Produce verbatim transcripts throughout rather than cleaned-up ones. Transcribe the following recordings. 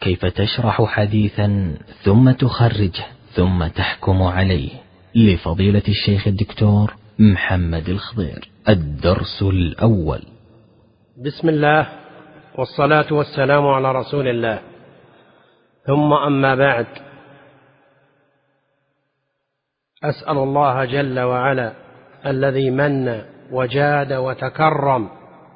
كيف تشرح حديثا ثم تخرجه ثم تحكم عليه، لفضيلة الشيخ الدكتور محمد الخضير. الدرس الأول. بسم الله والصلاة والسلام على رسول الله، ثم أما بعد، أسأل الله جل وعلا الذي من وجاد وتكرم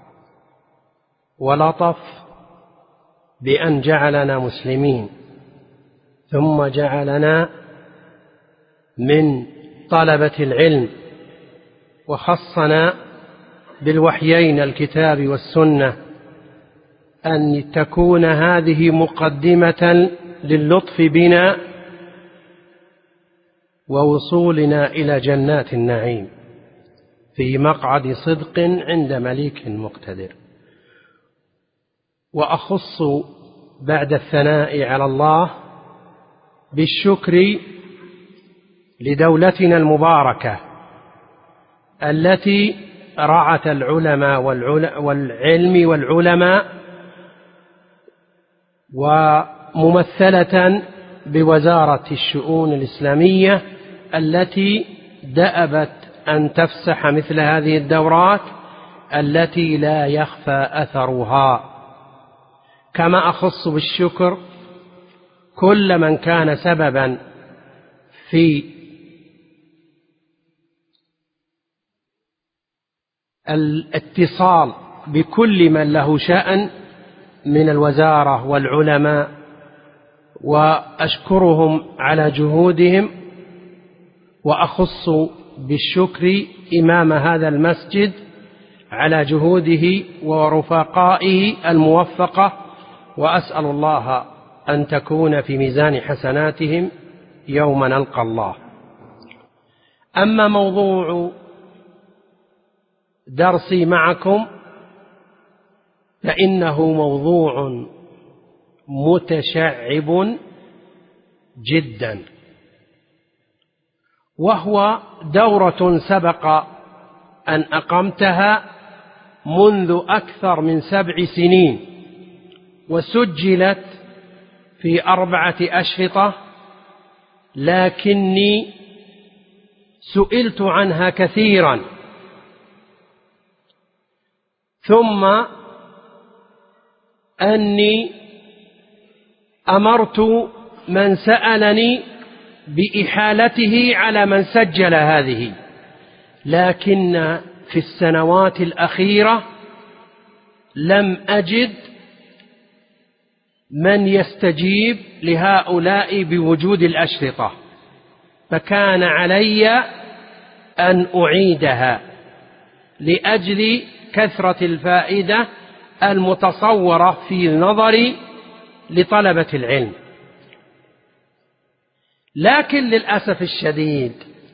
ولطف بأن جعلنا مسلمين، ثم جعلنا من طلبة العلم، وخصنا بالوحيين الكتاب والسنة، أن تكون هذه مقدمة للطف بنا ووصولنا إلى جنات النعيم في مقعد صدق عند مليك مقتدر. وأخص بعد الثناء على الله بالشكر لدولتنا المباركة التي رعت العلماء والعلم والعلماء، وممثلة بوزارة الشؤون الإسلامية التي دأبت أن تفسح مثل هذه الدورات التي لا يخفى أثرها. كما أخص بالشكر كل من كان سببا في الاتصال بكل من له شأن من الوزارة والعلماء، وأشكرهم على جهودهم. وأخص بالشكر إمام هذا المسجد على جهوده ورفقائه الموفقة، وأسأل الله أن تكون في ميزان حسناتهم يوم نلقى الله. أما موضوع درسي معكم فإنه موضوع متشعب جدا، وهو دورة سبق أن أقمتها منذ أكثر من سبع سنين، وسجلت في أربعة أشرطة، لكني سئلت عنها كثيرا، ثم أني أمرت من سألني بإحالته على من سجل هذه، لكن في السنوات الأخيرة لم أجد من يستجيب لهؤلاء بوجود الأشرطة، فكان علي أن أعيدها لأجل كثرة الفائدة المتصورة في نظري لطلبة العلم. لكن للأسف الشديد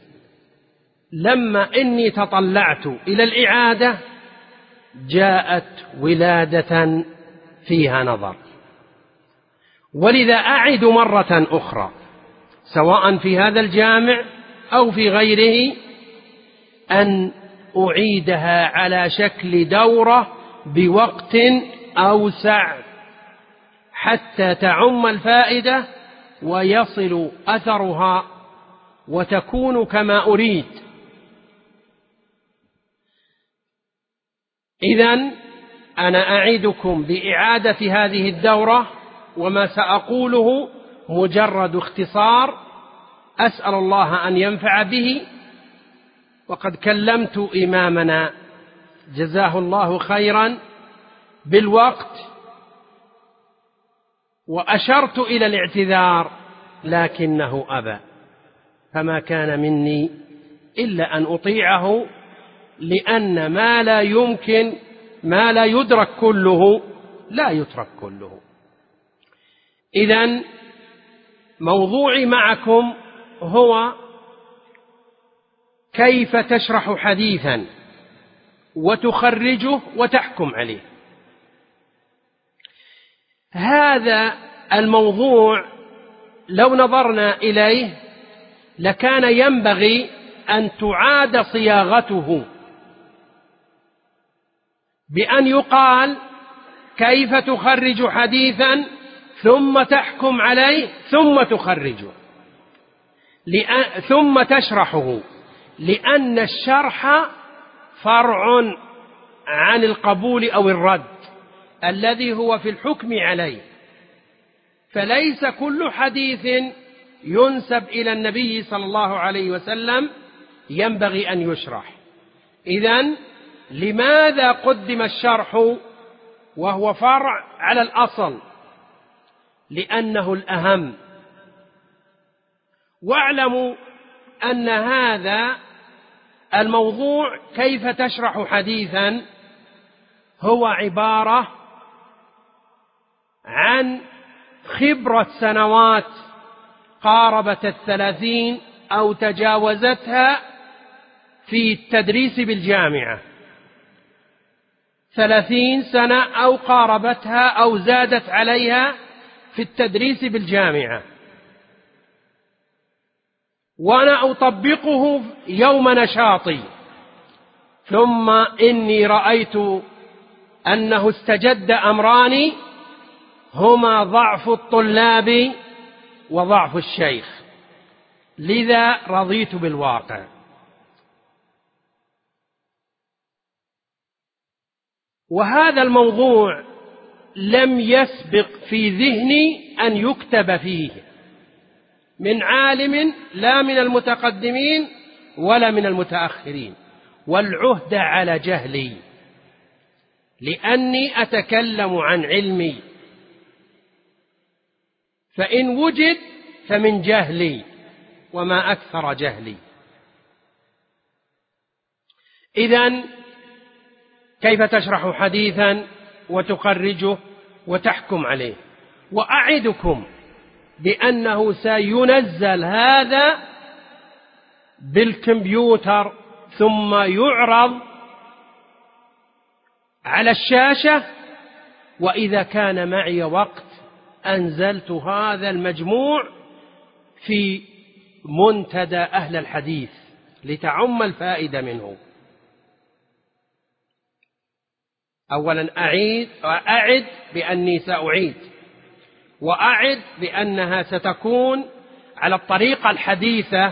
لما إني تطلعت إلى الإعادة جاءت ولادة فيها نظر، ولذا أعد مرة أخرى سواء في هذا الجامع أو في غيره أن أعيدها على شكل دورة بوقت أوسع حتى تعم الفائدة ويصل أثرها وتكون كما أريد. إذن أنا أعدكم بإعادة هذه الدورة، وما سأقوله مجرد اختصار أسأل الله أن ينفع به. وقد كلمت إمامنا جزاه الله خيرا بالوقت، وأشرت إلى الاعتذار لكنه أبى، فما كان مني إلا أن أطيعه، لأن ما لا يمكن ما لا يدرك كله لا يترك كله. إذن موضوعي معكم هو كيف تشرح حديثا وتخرجه وتحكم عليه. هذا الموضوع لو نظرنا إليه لكان ينبغي أن تعاد صياغته بأن يقال كيف تخرج حديثا ثم تحكم عليه ثم تخرجه ثم تشرحه، لأن الشرح فرع عن القبول أو الرد الذي هو في الحكم عليه، فليس كل حديث ينسب إلى النبي صلى الله عليه وسلم ينبغي أن يشرح. إذن لماذا قدم الشرح وهو فرع على الأصل؟ لأنه الأهم. واعلموا أن هذا الموضوع كيف تشرح حديثا هو عبارة عن خبرة سنوات قاربت الثلاثين أو تجاوزتها في التدريس بالجامعة، ثلاثين سنة أو قاربتها أو زادت عليها في التدريس بالجامعة، وأنا أطبقه يوم نشاطي، ثم إني رأيت أنه استجد أمران هما ضعف الطلاب وضعف الشيخ، لذا رضيت بالواقع. وهذا الموضوع لم يسبق في ذهني أن يكتب فيه من عالم، لا من المتقدمين ولا من المتأخرين، والعهد على جهلي، لأني أتكلم عن علمي، فإن وجد فمن جهلي وما أكثر جهلي. إذن كيف تشرح حديثا وتخرجه وتحكم عليه؟ وأعدكم بأنه سينزل هذا بالكمبيوتر ثم يعرض على الشاشة، وإذا كان معي وقت أنزلت هذا المجموع في منتدى أهل الحديث لتعم الفائدة منه. أولا أعيد وأعد بأني سأعيد، وأعد بأنها ستكون على الطريقة الحديثة،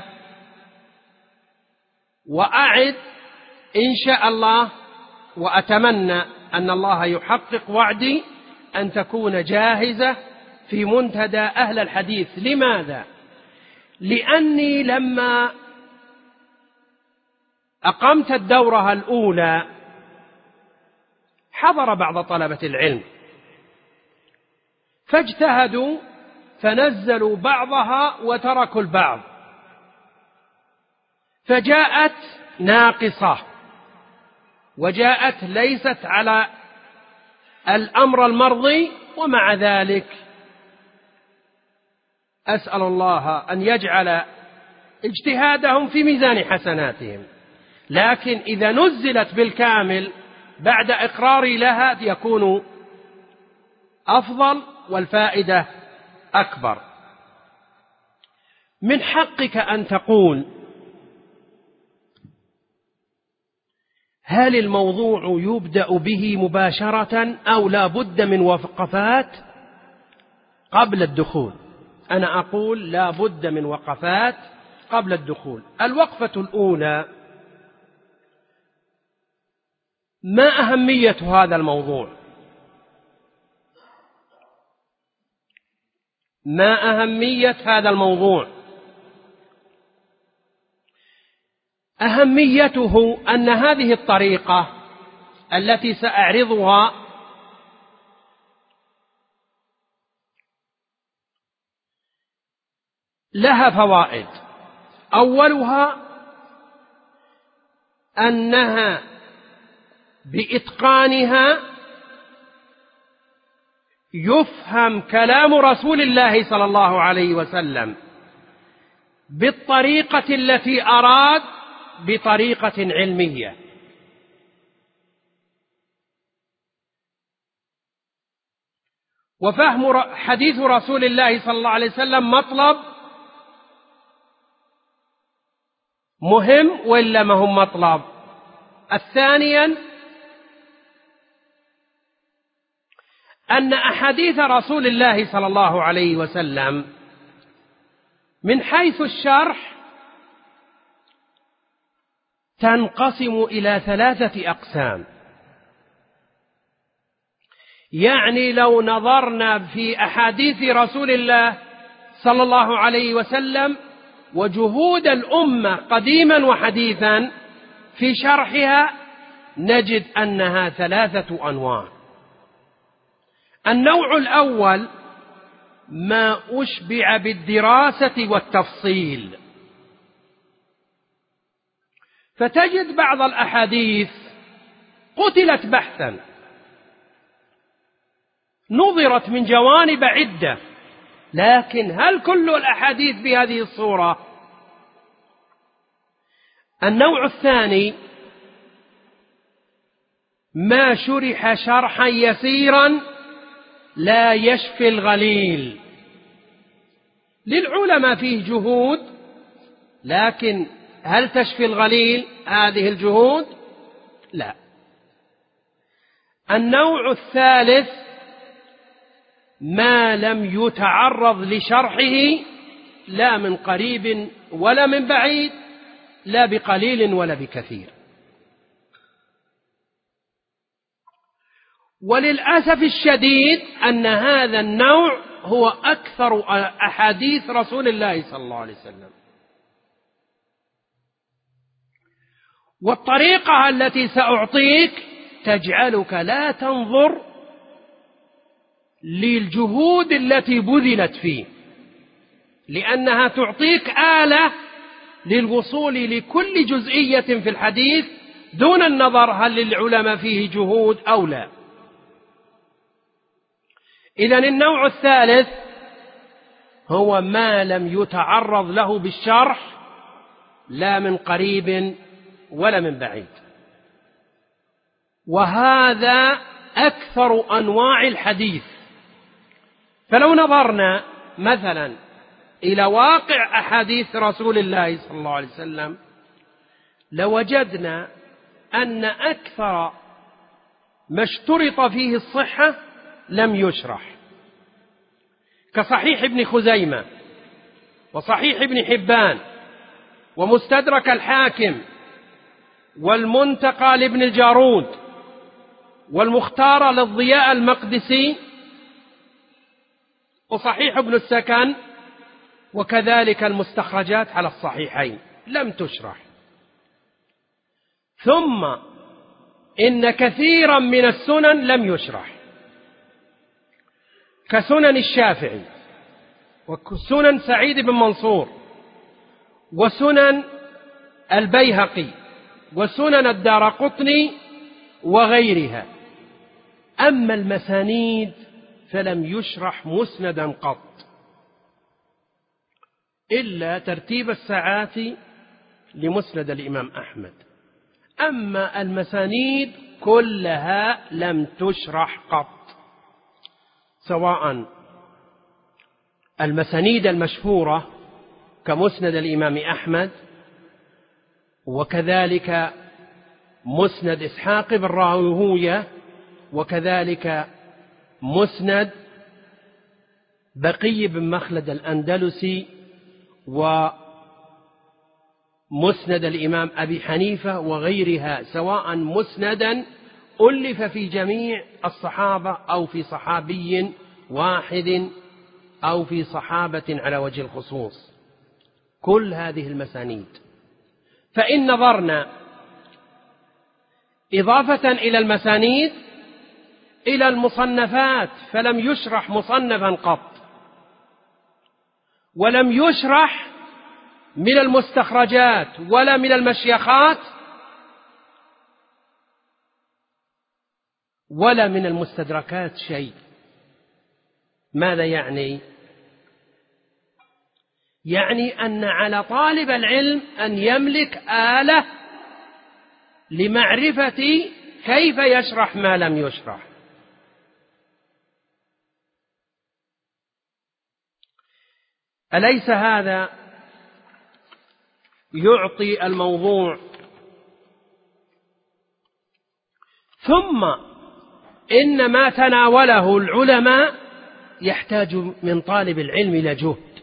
وأعد إن شاء الله وأتمنى أن الله يحقق وعدي أن تكون جاهزة في منتدى أهل الحديث. لماذا؟ لأني لما أقمت الدورة الأولى حضر بعض طلبة العلم فاجتهدوا فنزلوا بعضها وتركوا البعض، فجاءت ناقصة وجاءت ليست على الأمر المرضي، ومع ذلك أسأل الله أن يجعل اجتهادهم في ميزان حسناتهم، لكن إذا نزلت بالكامل بعد إقراري لها يكون أفضل والفائدة أكبر. من حقك أن تقول هل الموضوع يبدأ به مباشرة أو لا بد من وقفات قبل الدخول؟ أنا أقول لا بد من وقفات قبل الدخول. الوقفة الأولى: ما أهمية هذا الموضوع؟ ما أهمية هذا الموضوع؟ أهميته أن هذه الطريقة التي سأعرضها لها فوائد. أولها أنها بإتقانها يفهم كلام رسول الله صلى الله عليه وسلم بالطريقة التي أراد، بطريقة علمية. وفهم حديث رسول الله صلى الله عليه وسلم مطلب مهم ولا ما هو مطلب؟ الثانيا أن أحاديث رسول الله صلى الله عليه وسلم من حيث الشرح تنقسم إلى ثلاثة أقسام. يعني لو نظرنا في أحاديث رسول الله صلى الله عليه وسلم وجهود الأمة قديما وحديثا في شرحها نجد أنها ثلاثة أنواع. النوع الأول ما أشبع بالدراسة والتفصيل، فتجد بعض الأحاديث قتلت بحثا، نظرت من جوانب عدة، لكن هل كل الأحاديث بهذه الصورة؟ النوع الثاني ما شرح شرحا يسيرا لا يشفي الغليل، للعلماء فيه جهود، لكن هل تشفي الغليل هذه الجهود؟ لا. النوع الثالث ما لم يتعرض لشرحه لا من قريب ولا من بعيد، لا بقليل ولا بكثير. وللأسف الشديد أن هذا النوع هو أكثر أحاديث رسول الله صلى الله عليه وسلم. والطريقة التي سأعطيك تجعلك لا تنظر للجهود التي بذلت فيه، لأنها تعطيك آلة للوصول لكل جزئية في الحديث دون النظر هل للعلماء فيه جهود أو لا. إذن النوع الثالث هو ما لم يتعرض له بالشرح لا من قريب ولا من بعيد، وهذا أكثر أنواع الحديث. فلو نظرنا مثلا إلى واقع أحاديث رسول الله صلى الله عليه وسلم لوجدنا أن أكثر ما اشترط فيه الصحة لم يشرح، كصحيح ابن خزيمة وصحيح ابن حبان ومستدرك الحاكم والمنتقى لابن الجارود والمختار للضياء المقدسي وصحيح ابن السكن، وكذلك المستخرجات على الصحيحين لم تشرح. ثم إن كثيرا من السنن لم يشرح، كسنن الشافعي وسنن سعيد بن منصور وسنن البيهقي وسنن الدارقطني وغيرها. أما المسانيد فلم يشرح مسندا قط إلا ترتيب الساعات لمسند الإمام أحمد. أما المسانيد كلها لم تشرح قط، سواء المسانيد المشهورة كمسند الإمام أحمد، وكذلك مسند إسحاق بن راهوية، وكذلك مسند بقي بن مخلد الأندلسي، ومسند الإمام أبي حنيفة وغيرها، سواء مسندا ألف في جميع الصحابة أو في صحابي واحد أو في صحابة على وجه الخصوص، كل هذه المسانيد. فإن نظرنا إضافة إلى المسانيد إلى المصنفات فلم يشرح مصنفا قط، ولم يشرح من المستخرجات ولا من المشيخات ولا من المستدركات شيء. ماذا يعني؟ يعني أن على طالب العلم أن يملك آلة لمعرفة كيف يشرح ما لم يشرح. أليس هذا يعطي الموضوع؟ ثم إن ما تناوله العلماء يحتاج من طالب العلم إلى جهد.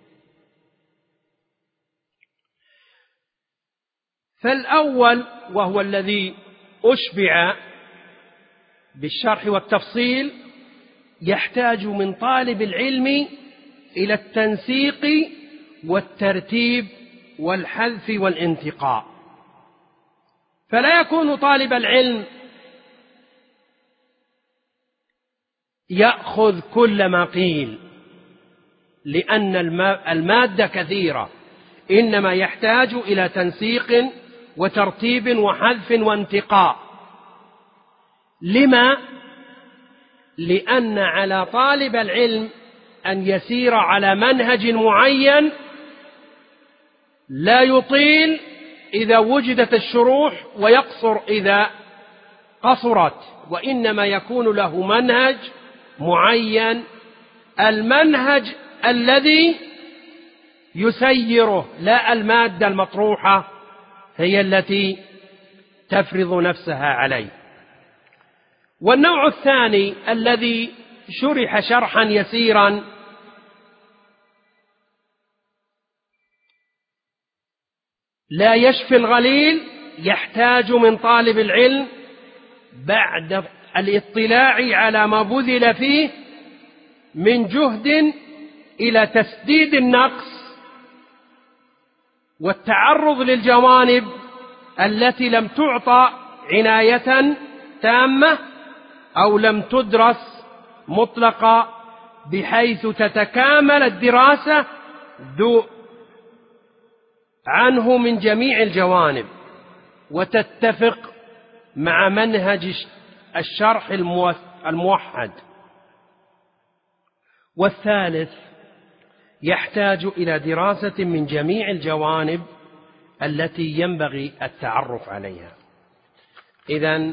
فالأول وهو الذي أشبع بالشرح والتفصيل يحتاج من طالب العلم إلى التنسيق والترتيب والحذف والانتقاء. فلا يكون طالب العلم يأخذ كل ما قيل لأن المادة كثيرة، إنما يحتاج إلى تنسيق وترتيب وحذف وانتقاء. لما؟ لأن على طالب العلم أن يسير على منهج معين لا يطيل إذا وجدت الشروح ويقصر إذا قصرت، وإنما يكون له منهج معين، المنهج الذي يسيره، لا المادة المطروحة هي التي تفرض نفسها عليه. والنوع الثاني الذي شرح شرحا يسيرا لا يشفي الغليل، يحتاج من طالب العلم بعد الاطلاع على ما بذل فيه من جهد إلى تسديد النقص والتعرض للجوانب التي لم تعطى عناية تامة أو لم تدرس مطلقة بحيث تتكامل الدراسة عنه من جميع الجوانب وتتفق مع منهج الشرح الموحد. والثالث يحتاج إلى دراسة من جميع الجوانب التي ينبغي التعرف عليها. إذن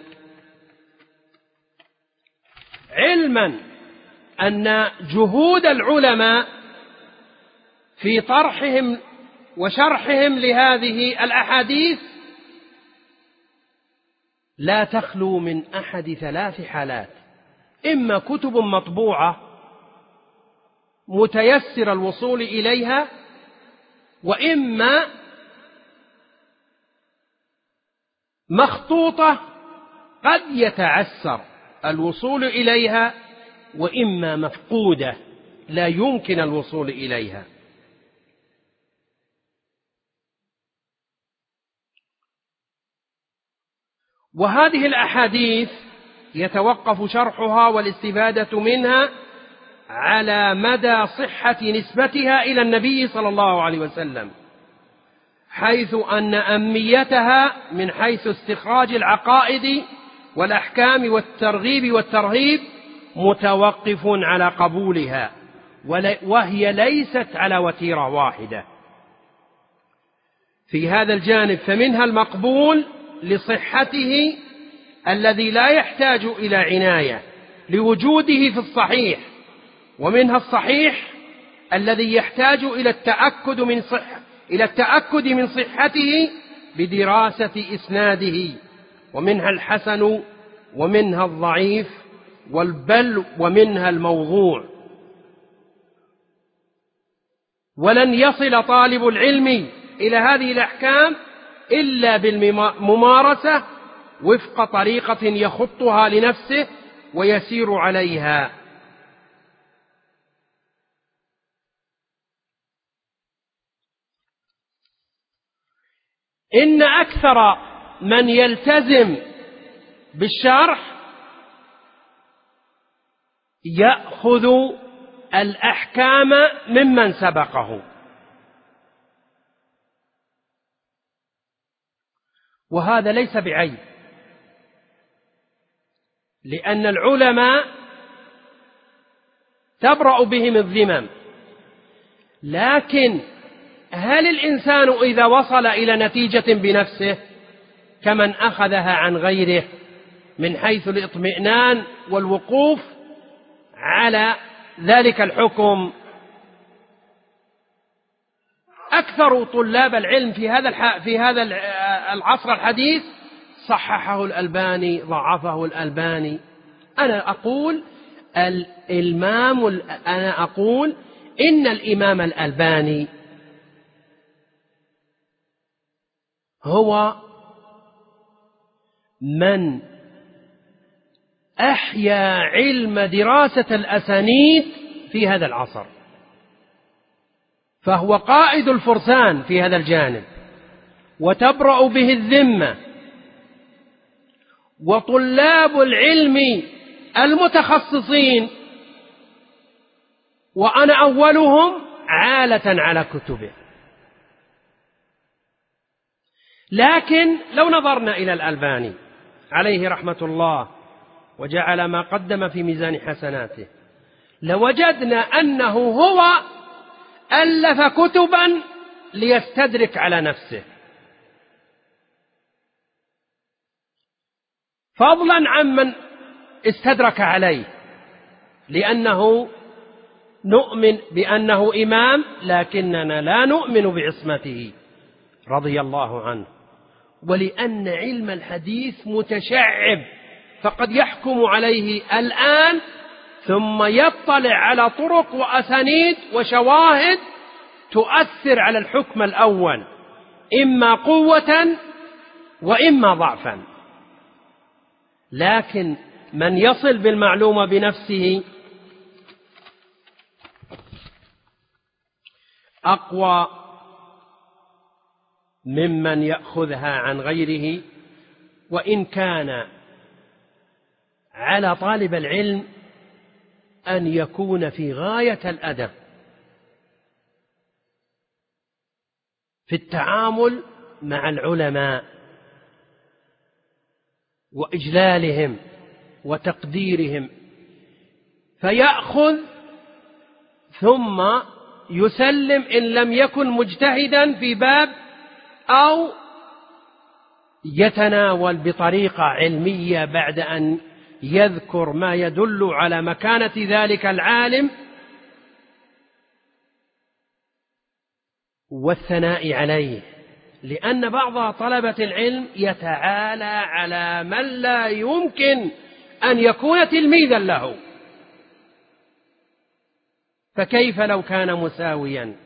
علما أن جهود العلماء في طرحهم وشرحهم لهذه الأحاديث لا تخلو من أحد ثلاث حالات: إما كتب مطبوعة متيسر الوصول إليها، وإما مخطوطة قد يتعسر الوصول إليها، وإما مفقودة لا يمكن الوصول إليها. وهذه الأحاديث يتوقف شرحها والاستفادة منها على مدى صحة نسبتها إلى النبي صلى الله عليه وسلم، حيث أن أهميتها من حيث استخراج العقائد والأحكام والترغيب والترهيب متوقف على قبولها، وهي ليست على وتيرة واحدة. في هذا الجانب فمنها المقبول لصحته الذي لا يحتاج إلى عناية لوجوده في الصحيح، ومنها الصحيح الذي يحتاج إلى التأكد من صحة إلى التأكد من صحته بدراسة إسناده، ومنها الحسن، ومنها الضعيف، والبل ومنها الموضوع. ولن يصل طالب العلم إلى هذه الأحكام إلا بالممارسة وفق طريقة يخطها لنفسه ويسير عليها. إن أكثر من يلتزم بالشرح يأخذ الأحكام ممن سبقه، وهذا ليس بعيب، لأن العلماء تبرأ بهم الذمم. لكن هل الإنسان إذا وصل إلى نتيجة بنفسه كمن أخذها عن غيره من حيث الاطمئنان والوقوف على ذلك الحكم؟ أكثر طلاب العلم في هذا في هذا العصر الحديث صححه الألباني، ضعفه الألباني، أنا أقول الإمام أنا أقول إن الإمام الألباني هو من أحيا علم دراسة الأسانيد في هذا العصر، فهو قائد الفرسان في هذا الجانب، وتبرأ به الذمة، وطلاب العلم المتخصصين وأنا أولهم عالة على كتبه. لكن لو نظرنا إلى الألباني عليه رحمة الله وجعل ما قدم في ميزان حسناته، لوجدنا أنه هو ألف كتبا ليستدرك على نفسه، فضلا عمن استدرك عليه، لأنه نؤمن بأنه إمام لكننا لا نؤمن بعصمته رضي الله عنه، ولأن علم الحديث متشعب، فقد يحكم عليه الآن ثم يطلع على طرق وأسانيد وشواهد تؤثر على الحكم الأول، إما قوة وإما ضعفا. لكن من يصل بالمعلومة بنفسه أقوى ممن يأخذها عن غيره، وإن كان على طالب العلم أن يكون في غاية الأدب في التعامل مع العلماء وإجلالهم وتقديرهم، فيأخذ ثم يسلم إن لم يكن مجتهدا في باب، أو يتناول بطريقة علمية بعد أن يذكر ما يدل على مكانة ذلك العالم والثناء عليه، لأن بعض طلبة العلم يتعالى على من لا يمكن أن يكون تلميذا له، فكيف لو كان مساويا؟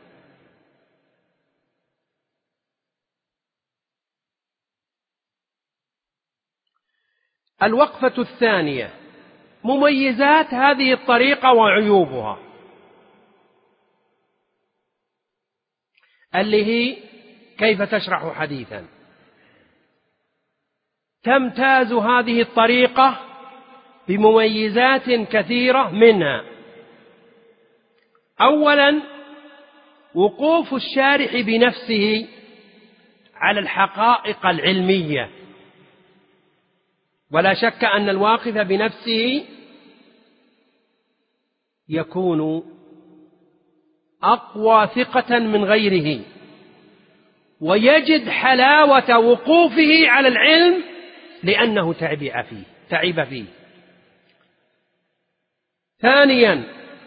الوقفة الثانية: مميزات هذه الطريقة وعيوبها، اللي هي كيف تشرح حديثا. تمتاز هذه الطريقة بمميزات كثيرة، منها: أولا وقوف الشارح بنفسه على الحقائق العلمية، ولا شك أن الواقف بنفسه يكون أقوى ثقة من غيره، ويجد حلاوة وقوفه على العلم لأنه تعب فيه تعب فيه. ثانيا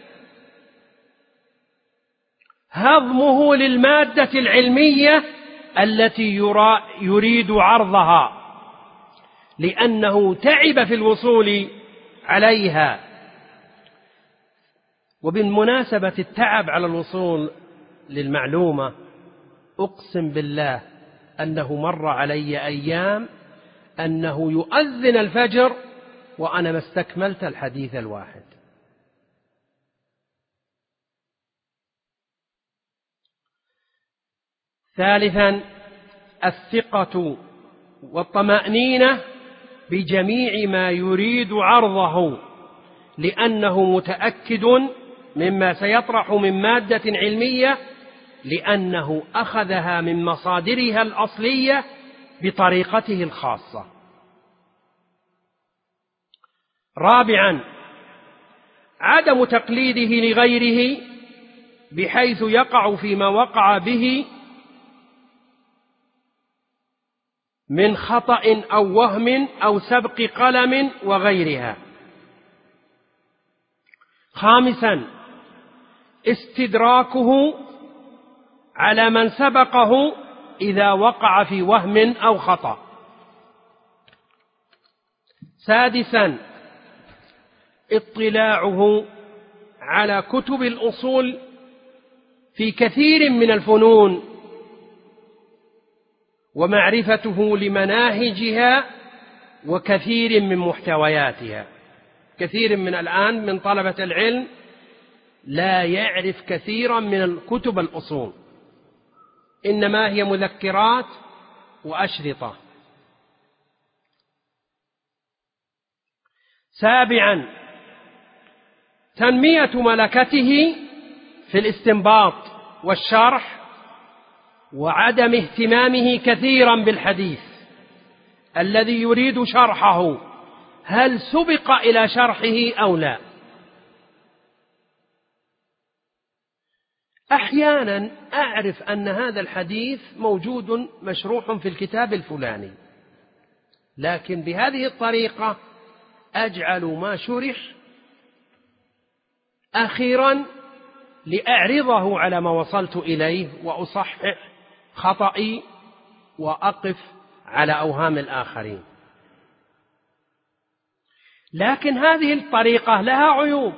هضمه للمادة العلمية التي يريد عرضها، لأنه تعب في الوصول عليها. وبالمناسبة التعب على الوصول للمعلومة، أقسم بالله أنه مر علي أيام أنه يؤذن الفجر وأنا ما استكملت الحديث الواحد. ثالثا الثقة والطمأنينة بجميع ما يريد عرضه، لأنه متأكد مما سيطرح من مادة علمية، لأنه أخذها من مصادرها الأصلية بطريقته الخاصة. رابعا عدم تقليده لغيره بحيث يقع فيما وقع به من خطأ أو وهم أو سبق قلم وغيرها. خامسا استدراكه على من سبقه إذا وقع في وهم أو خطأ. سادسا اطلاعه على كتب الأصول في كثير من الفنون ومعرفته لمناهجها وكثير من محتوياتها. كثير من الآن من طلبة العلم لا يعرف كثيرا من كتب الأصول، إنما هي مذكرات وأشرطة. سابعا، تنمية ملكته في الاستنباط والشرح، وعدم اهتمامه كثيرا بالحديث الذي يريد شرحه، هل سبق إلى شرحه أو لا. أحيانا أعرف أن هذا الحديث موجود مشروح في الكتاب الفلاني، لكن بهذه الطريقة أجعل ما شرح أخيرا لأعرضه على ما وصلت إليه وأصحح خطئي وأقف على أوهام الآخرين. لكن هذه الطريقة لها عيوب.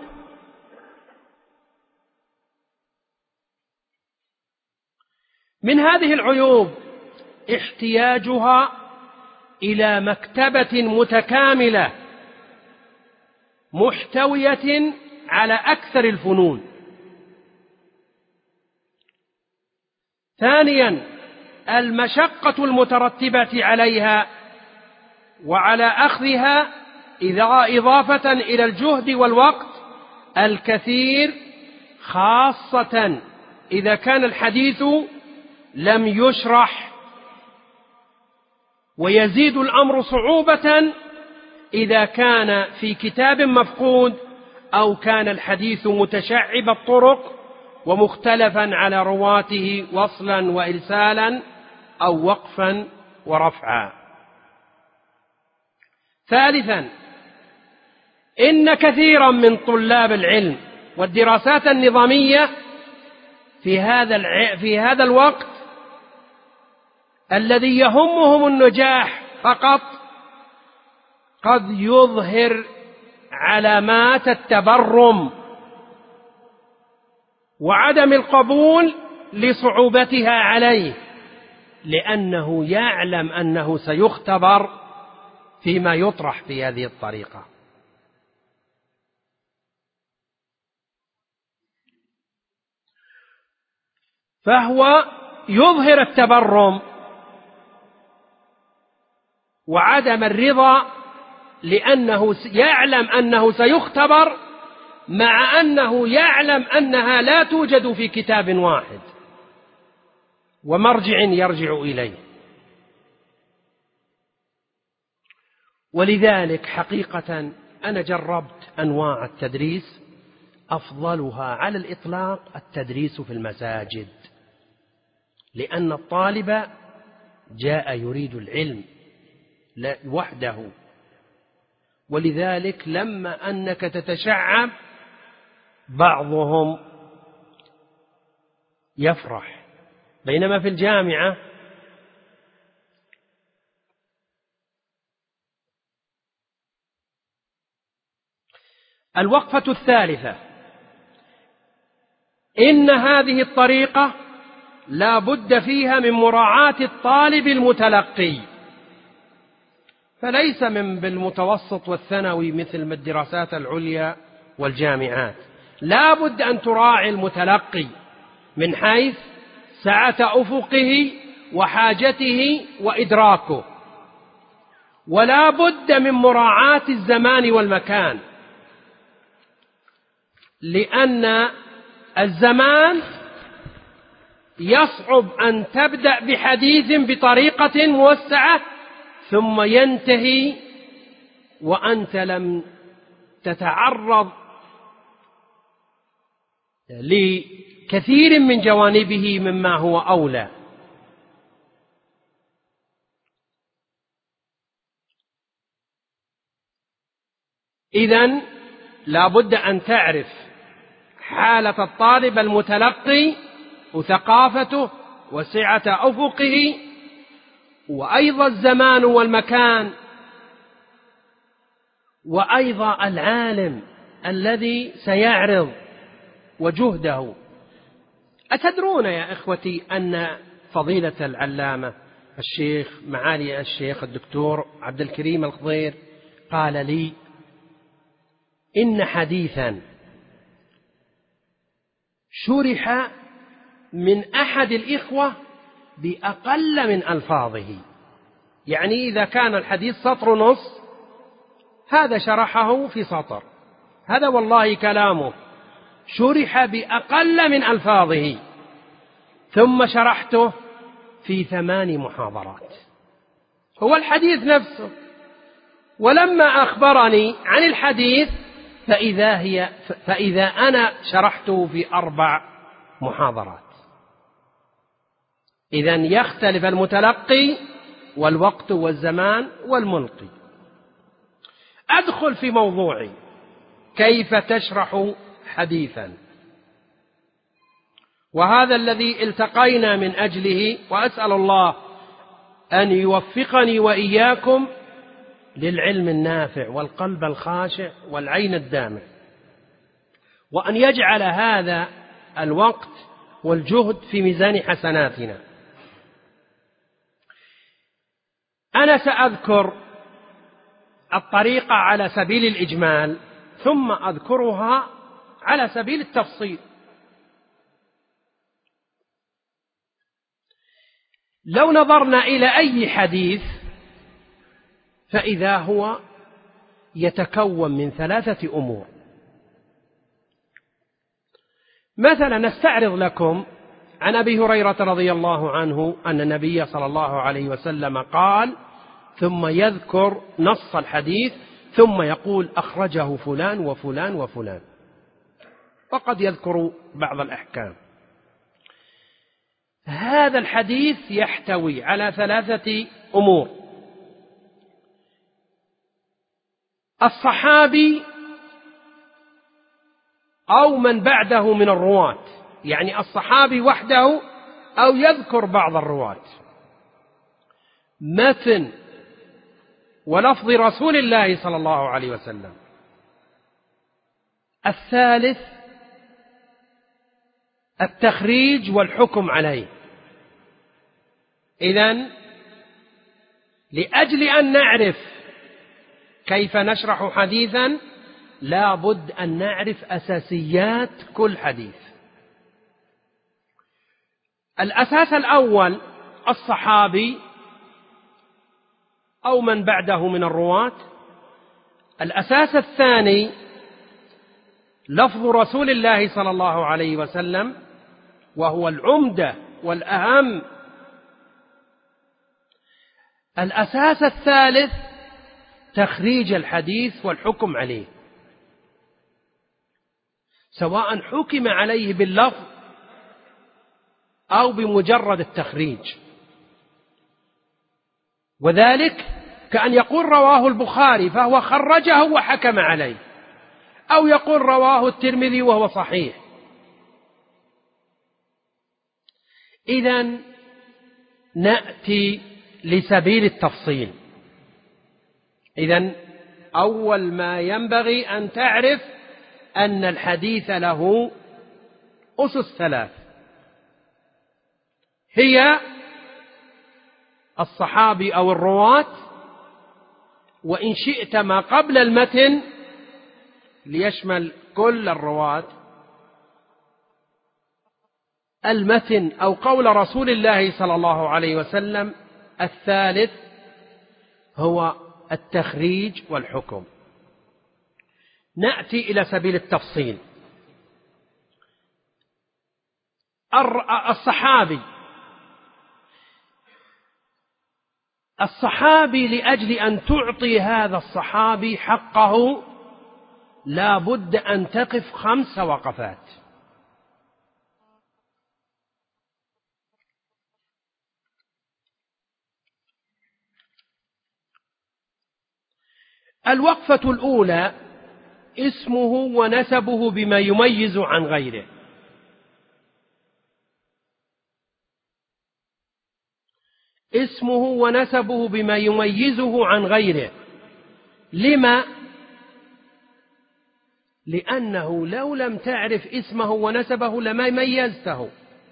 من هذه العيوب احتياجها إلى مكتبة متكاملة محتوية على أكثر الفنون. ثانيا، المشقة المترتبة عليها وعلى أخذها إضافة إلى الجهد والوقت الكثير، خاصة إذا كان الحديث لم يشرح، ويزيد الأمر صعوبة إذا كان في كتاب مفقود أو كان الحديث متشعب الطرق ومختلفا على رواته وصلا وإرسالا أو وقفا ورفعا. ثالثا، إن كثيرا من طلاب العلم والدراسات النظامية في هذا في هذا الوقت الذي يهمهم النجاح فقط قد يظهر علامات التبرم وعدم القبول لصعوبتها عليه، لأنه يعلم أنه سيختبر فيما يطرح في هذه الطريقة. فهو يظهر التبرم وعدم الرضا، لأنه يعلم أنه سيختبر، مع أنه يعلم أنها لا توجد في كتاب واحد ومرجع يرجع إليه. ولذلك حقيقة أنا جربت أنواع التدريس، أفضلها على الإطلاق التدريس في المساجد، لأن الطالب جاء يريد العلم وحده، ولذلك لما أنك تتشعب بعضهم يفرح، بينما في الجامعة الوقفة الثالثة، إن هذه الطريقة لا بد فيها من مراعاة الطالب المتلقي، فليس من بالمتوسط والثانوي مثل الدراسات العليا والجامعات، لا بد أن تراعي المتلقي من حيث سعة أفقه وحاجته وإدراكه، ولا بد من مراعاة الزمان والمكان، لأن الزمان يصعب أن تبدأ بحديث بطريقة موسعة ثم ينتهي وأنت لم تتعرض لكثير من جوانبه مما هو أولى. إذن لا بد أن تعرف حالة الطالب المتلقي وثقافته وسعة أفقه، وأيضا الزمان والمكان، وأيضا العالم الذي سيعرض وجهده. أتدرون يا إخوتي أن فضيلة العلامة الشيخ معالي الشيخ الدكتور عبد الكريم الخضير قال لي إن حديثا شرح من أحد الإخوة بأقل من ألفاظه، يعني إذا كان الحديث سطر نص هذا شرحه في سطر، هذا والله كلامه، شرح بأقل من ألفاظه ثم شرحته في ثمان محاضرات، هو الحديث نفسه. ولما أخبرني عن الحديث فإذا, هي فإذا أنا شرحته في أربع محاضرات. إذن يختلف المتلقي والوقت والزمان والملقي. أدخل في موضوعي، كيف تشرح حديثا؟ وهذا الذي التقينا من أجله، وأسأل الله أن يوفقني وإياكم للعلم النافع والقلب الخاشع والعين الدامع، وأن يجعل هذا الوقت والجهد في ميزان حسناتنا. أنا سأذكر الطريقة على سبيل الإجمال ثم أذكرها على سبيل التفصيل. لو نظرنا إلى أي حديث فإذا هو يتكون من ثلاثة أمور. مثلا نستعرض لكم عن أبي هريرة رضي الله عنه أن النبي صلى الله عليه وسلم قال، ثم يذكر نص الحديث ثم يقول أخرجه فلان وفلان وفلان، وقد يذكر بعض الأحكام. هذا الحديث يحتوي على ثلاثة أمور: الصحابي أو من بعده من الرواة، يعني الصحابي وحده أو يذكر بعض الرواة، متن ولفظ رسول الله صلى الله عليه وسلم. الثالث التخريج والحكم عليه. إذن لأجل أن نعرف كيف نشرح حديثا لا بد أن نعرف أساسيات كل حديث. الأساس الأول الصحابي أو من بعده من الرواة. الأساس الثاني لفظ رسول الله صلى الله عليه وسلم، وهو العمدة والأهم. الأساس الثالث تخريج الحديث والحكم عليه، سواء حكم عليه باللفظ أو بمجرد التخريج. وذلك كأن يقول رواه البخاري فهو خرجه وحكم عليه، أو يقول رواه الترمذي وهو صحيح. إذن نأتي لسبيل التفصيل. إذن أول ما ينبغي أن تعرف أن الحديث له أسس ثلاث، هي الصحابي أو الرواة، وإن شئت ما قبل المتن ليشمل كل الرواة، المتن أو قول رسول الله صلى الله عليه وسلم. الثالث هو التخريج والحكم. نأتي إلى سبيل التفصيل. الصحابي الصحابي لأجل أن تعطي هذا الصحابي حقه لا بد أن تقف خمس وقفات. الوقفة الأولى اسمه ونسبه بما يميز عن غيره. اسمه ونسبه بما يميزه عن غيره. لما؟ لأنه لو لم تعرف اسمه ونسبه لما ميزته،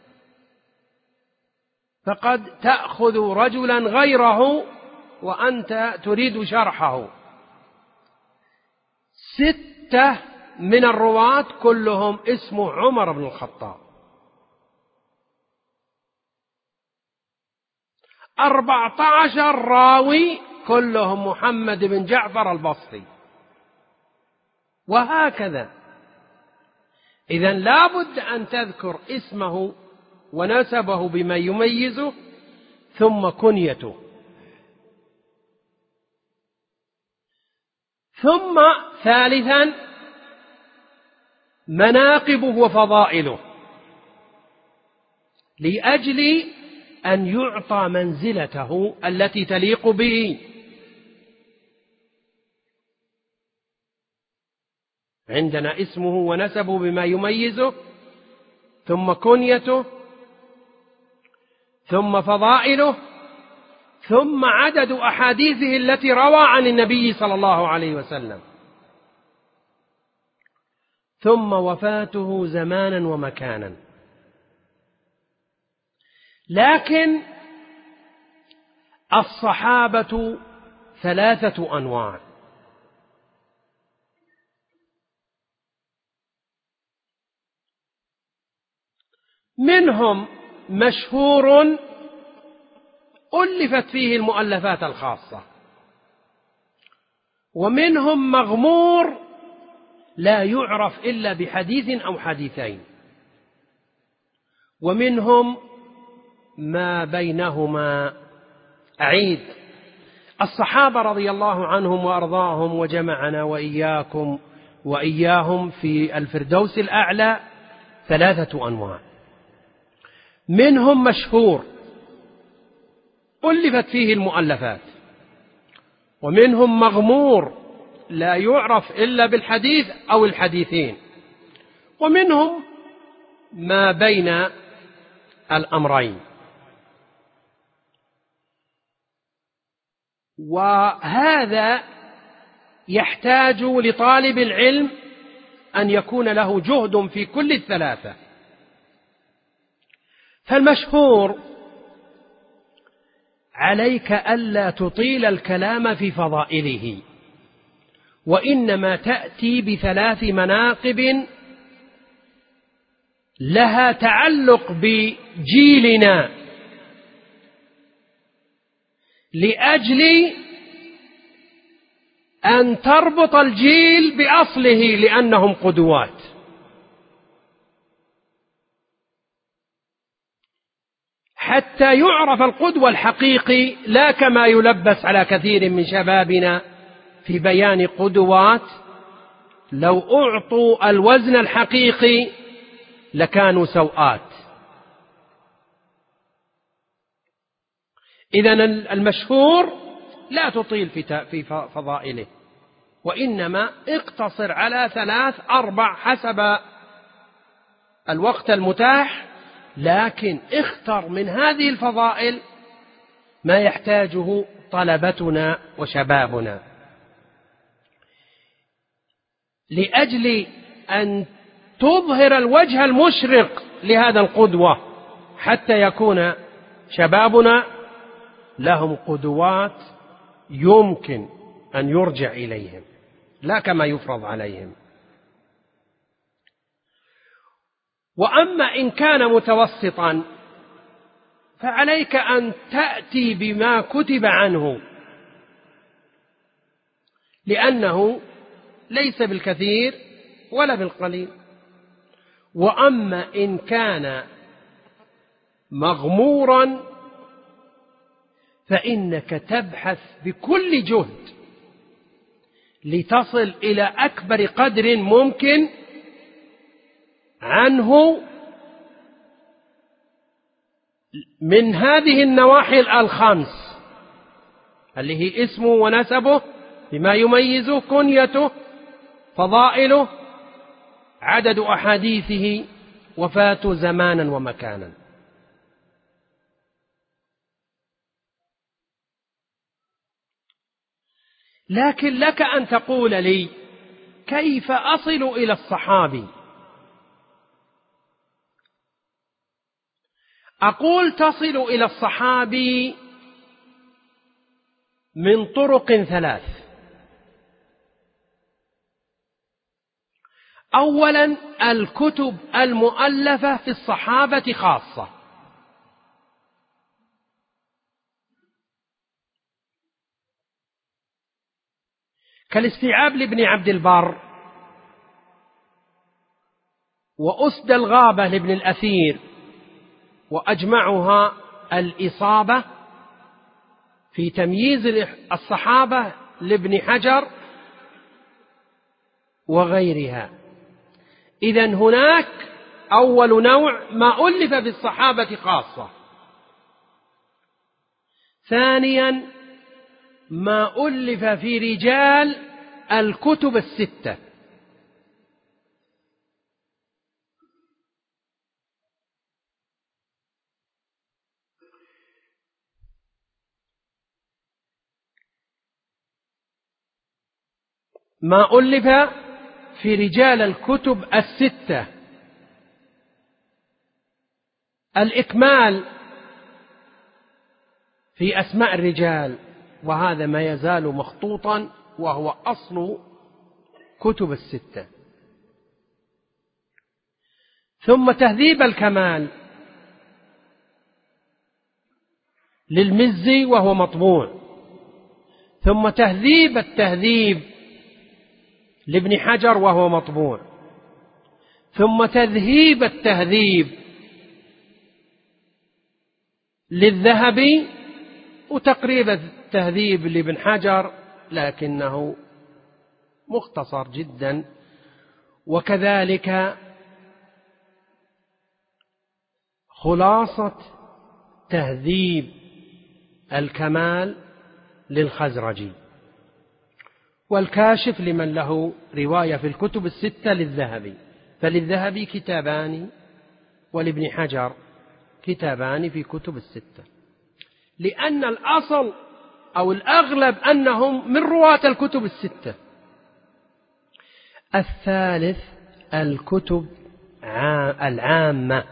فقد تأخذ رجلا غيره وأنت تريد شرحه. ستة من الرواة كلهم اسمه عمر بن الخطاب، أربعة عشر راوي كلهم محمد بن جعفر البصري، وهكذا. إذن لا بد أن تذكر اسمه ونسبه بما يميزه، ثم كنيته، ثم ثالثا مناقبه وفضائله، لأجل أن يعطى منزلته التي تليق به. عندنا اسمه ونسبه بما يميزه، ثم كنيته، ثم فضائله، ثم عدد أحاديثه التي روى عن النبي صلى الله عليه وسلم، ثم وفاته زمانا ومكانا. لكن الصحابة ثلاثة أنواع: منهم مشهور ألفت فيه المؤلفات الخاصة، ومنهم مغمور لا يعرف إلا بحديث أو حديثين، ومنهم ما بينهما. أعيد: الصحابة رضي الله عنهم وأرضاهم وجمعنا وإياكم وإياهم في الفردوس الأعلى ثلاثة أنواع: منهم مشهور ألفت فيه المؤلفات، ومنهم مغمور لا يعرف إلا بالحديث أو الحديثين، ومنهم ما بين الأمرين. وهذا يحتاج لطالب العلم أن يكون له جهد في كل الثلاثة. فالمشهور عليك ألا تطيل الكلام في فضائله، وإنما تأتي بثلاث مناقب لها تعلق بجيلنا، لأجل أن تربط الجيل بأصله، لأنهم قدوات. حتى يعرف القدوة الحقيقي، لا كما يلبس على كثير من شبابنا في بيان قدوات لو أعطوا الوزن الحقيقي لكانوا سوءات. إذن المشهور لا تطيل في فضائله، وإنما اقتصر على ثلاث أربع حسب الوقت المتاح، لكن اختر من هذه الفضائل ما يحتاجه طلبتنا وشبابنا، لأجل أن تظهر الوجه المشرق لهذا القدوة، حتى يكون شبابنا لهم قدوات يمكن أن يرجع إليهم، لا كما يفرض عليهم. وأما إن كان متوسطا فعليك أن تأتي بما كتب عنه، لأنه ليس بالكثير ولا بالقليل. وأما إن كان مغمورا فإنك تبحث بكل جهد لتصل إلى أكبر قدر ممكن عنه من هذه النواحي الخمس، اللي هي اسمه ونسبه بما يميزه، كنيته، فضائله، عدد أحاديثه، وفاته زمانا ومكانا. لكن لك أن تقول لي كيف أصل إلى الصحابي؟ أقول تصل إلى الصحابي من طرق ثلاث. أولا الكتب المؤلفة في الصحابة خاصة، كالاستيعاب لابن عبد البر، وأسد الغابة لابن الأثير، وأجمعها الإصابة في تمييز الصحابة لابن حجر وغيرها. إذن هناك أول نوع ما ألف في الصحابة خاصة. ثانيا ما ألف في رجال الكتب الستة، ما ألف في رجال الكتب الستة: الإكمال في أسماء الرجال، وهذا ما يزال مخطوطا وهو أصل كتب الستة. ثم تهذيب الكمال للمزي وهو مطبوع. ثم تهذيب التهذيب لابن حجر وهو مطبوع. ثم تذهيب التهذيب للذهبي، وتقريب التهذيب لابن حجر لكنه مختصر جدا. وكذلك خلاصة تهذيب الكمال للخزرجي، والكاشف لمن له رواية في الكتب الستة للذهبي. فللذهبي كتابان، ولابن حجر كتابان في كتب الستة، لأن الأصل أو الأغلب أنهم من رواة الكتب الستة. الثالث الكتب العامة.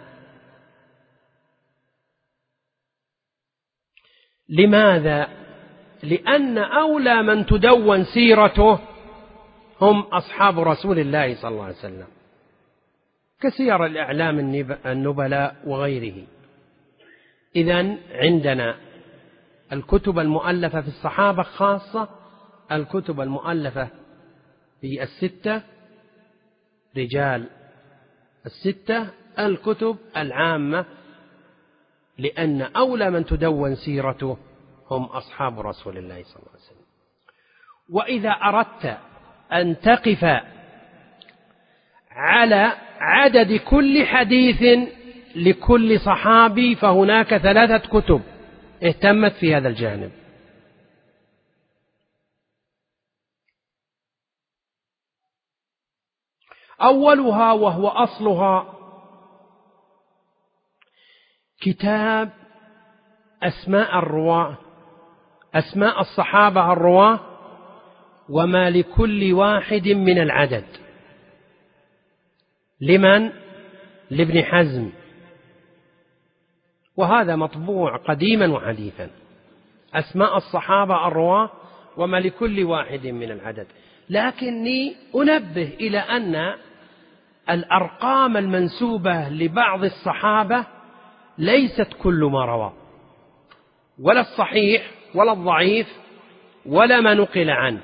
لماذا؟ لأن أولى من تدون سيرته هم أصحاب رسول الله صلى الله عليه وسلم، كسير الإعلام النبلاء وغيره. إذن عندنا الكتب المؤلفة في الصحابة خاصة، الكتب المؤلفة في الستة رجال الستة، الكتب العامة، لأن أولى من تدون سيرته هم أصحاب رسول الله صلى الله عليه وسلم. وإذا أردت أن تقف على عدد كل حديث لكل صحابي فهناك ثلاثة كتب اهتمت في هذا الجانب. أولها وهو أصلها كتاب أسماء الرواة، أسماء الصحابة الرواة، وما لكل واحد من العدد. لمن؟ لابن حزم، وهذا مطبوع قديما وحديثا. أسماء الصحابة الرواة وما لكل واحد من العدد. لكني أنبه إلى أن الأرقام المنسوبة لبعض الصحابة ليست كل ما روى، ولا الصحيح ولا الضعيف ولا ما نقل عنه،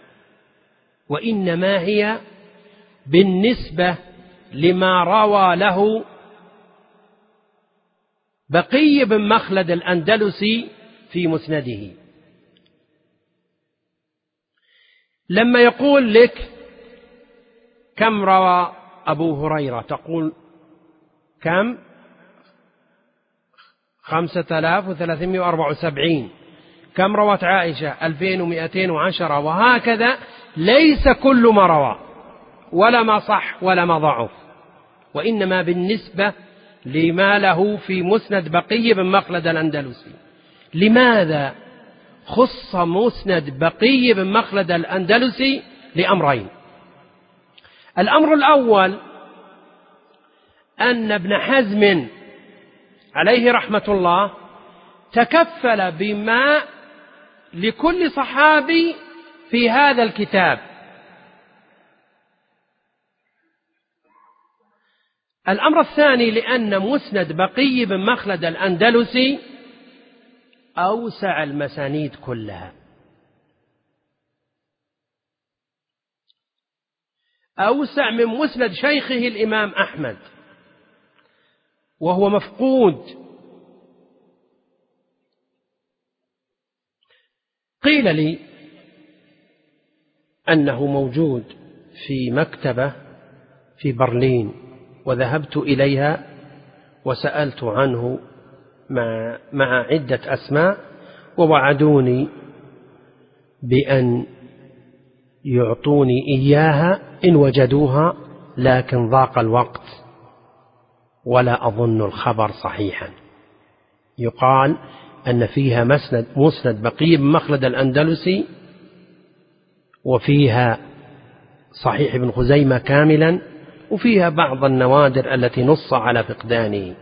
وإنما هي بالنسبة لما روى له بقي بن مخلد الأندلسي في مسنده. لما يقول لك كم روى أبو هريرة تقول كم؟ خمسة آلاف وثلاثمائة وأربعة وسبعين. كم روت عائشة؟ ألفين ومئتين وعشرة، وهكذا. ليس كل ما روى ولا ما صح ولا ما ضعف، وإنما بالنسبة لما له في مسند بقي بن مخلد الأندلسي. لماذا خص مسند بقي بن مخلد الأندلسي؟ لأمرين: الأمر الأول أن ابن حزم عليه رحمة الله تكفل بما لكل صحابي في هذا الكتاب. الأمر الثاني لأن مسند بقي بن مخلد الأندلسي أوسع المسانيد كلها، أوسع من مسند شيخه الإمام أحمد، وهو مفقود. قيل لي أنه موجود في مكتبة في برلين، وذهبت إليها وسألت عنه مع, مع عدة أسماء، ووعدوني بأن يعطوني إياها إن وجدوها، لكن ضاق الوقت ولا أظن الخبر صحيحا. يقال أن فيها مسند, مسند بقي بن مخلد الأندلسي، وفيها صحيح ابن خزيمة كاملا، وفيها بعض النوادر التي نص على فقدانه.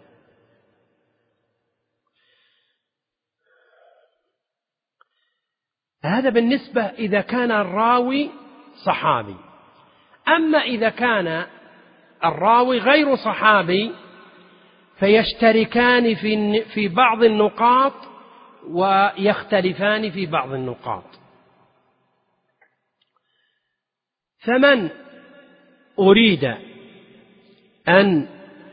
هذا بالنسبة إذا كان الراوي صحابي. أما إذا كان الراوي غير صحابي فيشتركان في في بعض النقاط ويختلفان في بعض النقاط. فمن أريد أن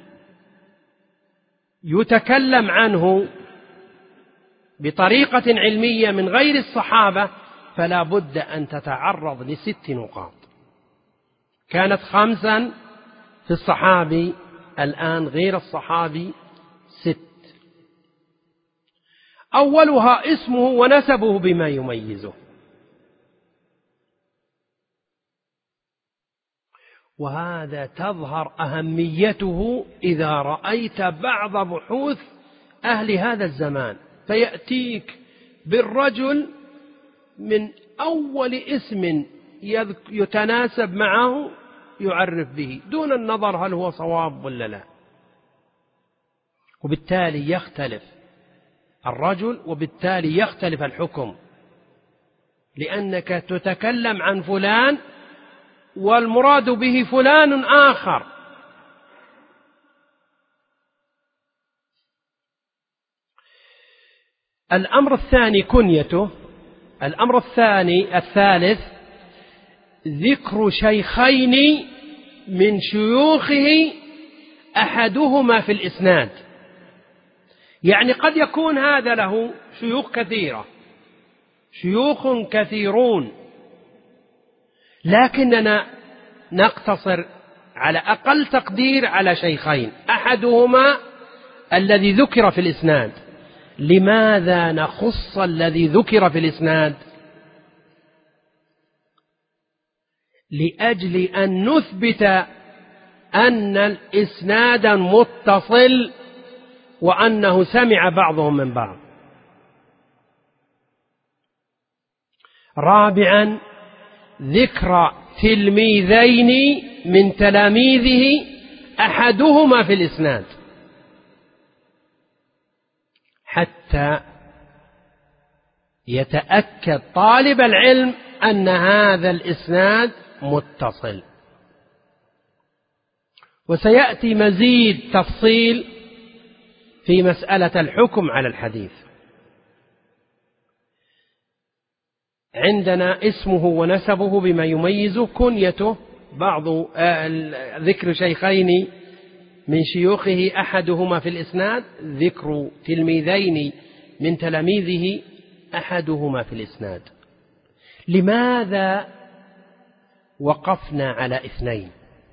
يتكلم عنه بطريقة علمية من غير الصحابة فلا بد أن تتعرض لست نقاط. كانت خمسا في الصحابي، الآن غير الصحابي ست. أولها اسمه ونسبه بما يميزه، وهذا تظهر أهميته إذا رأيت بعض بحوث أهل هذا الزمان، فيأتيك بالرجل من أول اسم يتناسب معه يعرف به دون النظر هل هو صواب ولا لا، وبالتالي يختلف الرجل وبالتالي يختلف الحكم، لأنك تتكلم عن فلان والمراد به فلان آخر. الأمر الثاني كنيته. الأمر الثاني الثالث ذكر شيخين من شيوخه أحدهما في الإسناد. يعني قد يكون هذا له شيوخ كثيرة، شيوخ كثيرون، لكننا نقتصر على أقل تقدير على شيخين، أحدهما الذي ذكر في الإسناد. لماذا نخص الذي ذكر في الإسناد؟ لأجل أن نثبت أن الإسناد متصل وأنه سمع بعضهم من بعض. رابعا ذكر تلميذين من تلاميذه أحدهما في الإسناد، حتى يتأكد طالب العلم أن هذا الإسناد متصل. وسيأتي مزيد تفصيل في مسألة الحكم على الحديث. عندنا اسمه ونسبه بما يميزه، كنيته بعض ذكر شيخين من شيوخه أحدهما في الإسناد، ذكر تلميذين من تلاميذه أحدهما في الإسناد. لماذا وقفنا على اثنين؟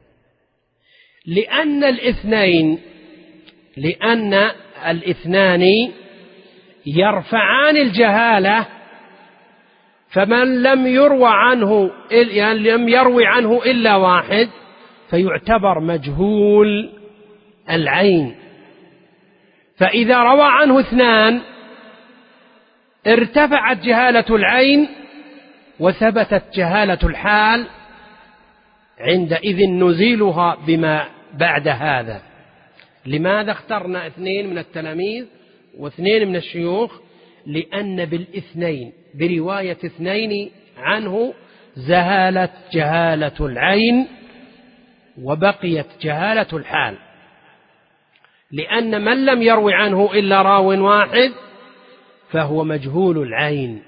لأن الاثنين لأن الاثنان يرفعان الجهالة، فمن لم يروى عنه يعني لم يروي عنه إلا واحد فيعتبر مجهول العين، فإذا روى عنه اثنان ارتفعت جهالة العين وثبتت جهالة الحال، عندئذ نزيلها بما بعد هذا. لماذا اخترنا اثنين من التلاميذ واثنين من الشيوخ؟ لأن بالاثنين برواية اثنين عنه زالت جهالة العين وبقيت جهالة الحال، لأن من لم يروي عنه إلا راو واحد فهو مجهول العين.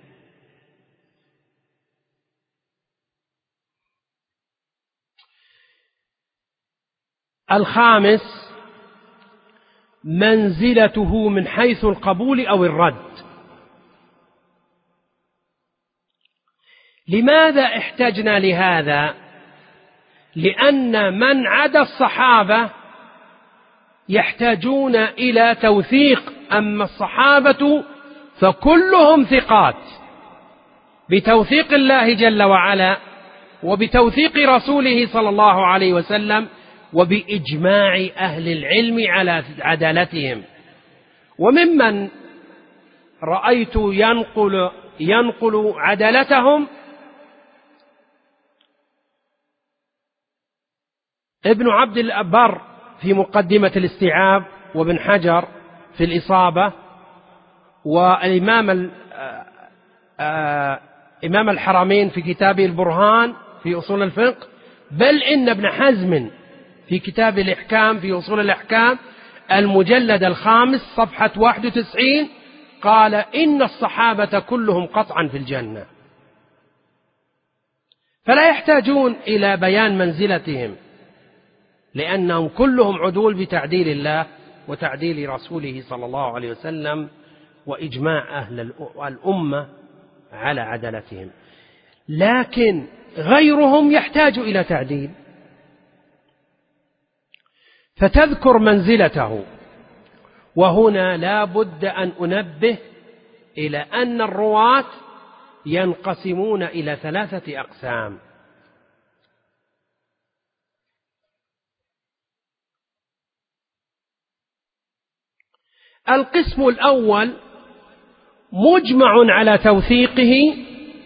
الخامس منزلته من حيث القبول أو الرد. لماذا احتجنا لهذا؟ لأن من عدا الصحابة يحتاجون إلى توثيق، أما الصحابة فكلهم ثقات بتوثيق الله جل وعلا وبتوثيق رسوله صلى الله عليه وسلم وبإجماع أهل العلم على عدالتهم. وممن رأيت ينقل, ينقل عدالتهم ابن عبد البر في مقدمة الاستيعاب، وابن حجر في الإصابة، والإمام إمام الحرمين في كتابه البرهان في أصول الفقه، بل إن ابن حزم في كتاب الإحكام في أصول الأحكام المجلد الخامس صفحة واحد وتسعين قال إن الصحابة كلهم قطعا في الجنة. فلا يحتاجون إلى بيان منزلتهم، لأنهم كلهم عدول بتعديل الله وتعديل رسوله صلى الله عليه وسلم وإجماع أهل الأمة على عدالتهم. لكن غيرهم يحتاج إلى تعديل، فتذكر منزلته. وهنا لا بد أن أنبه إلى أن الرواة ينقسمون إلى ثلاثة أقسام. القسم الأول مجمع على توثيقه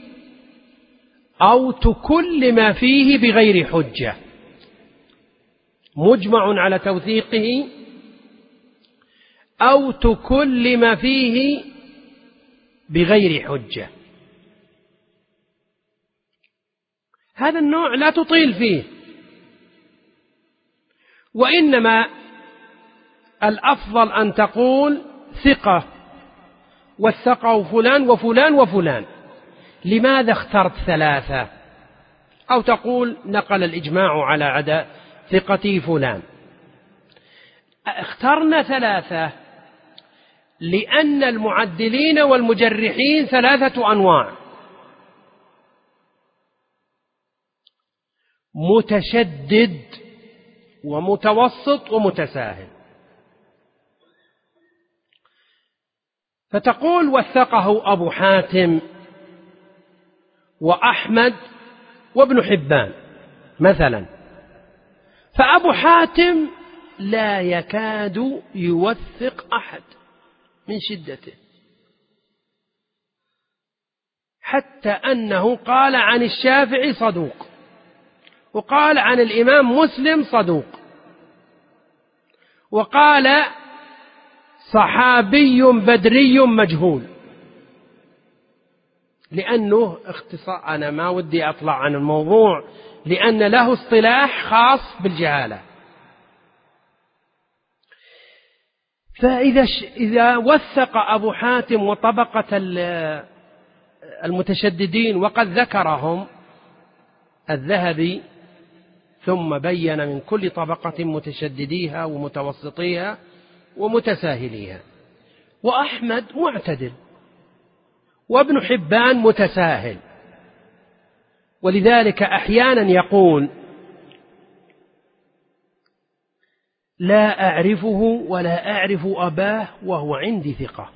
أو تكلم فيه بغير حجة. مجمع على توثيقه أو تكلم فيه بغير حجة. هذا النوع لا تطيل فيه، وإنما الأفضل أن تقول ثقة وثقه فلان وفلان وفلان. لماذا اخترت ثلاثة؟ أو تقول نقل الإجماع على عدا ثقتي فلان. اخترنا ثلاثة لأن المعدلين والمجرحين ثلاثة أنواع: متشدد ومتوسط ومتساهل. فتقول وثقه أبو حاتم وأحمد وابن حبان مثلا، فأبو حاتم لا يكاد يوثق أحد من شدته، حتى أنه قال عن الشافعي صدوق، وقال عن الإمام مسلم صدوق، وقال صحابي بدري مجهول. لأنه اختصار، أنا ما ودي أطلع عن الموضوع لأن له اصطلاح خاص بالجهالة. فإذا إذا وثق أبو حاتم وطبقة المتشددين وقد ذكرهم الذهبي ثم بين من كل طبقة متشدديها ومتوسطيها ومتساهليها، وأحمد معتدل، وابن حبان متساهل. ولذلك أحيانا يقول لا أعرفه ولا أعرف أباه وهو عندي ثقة.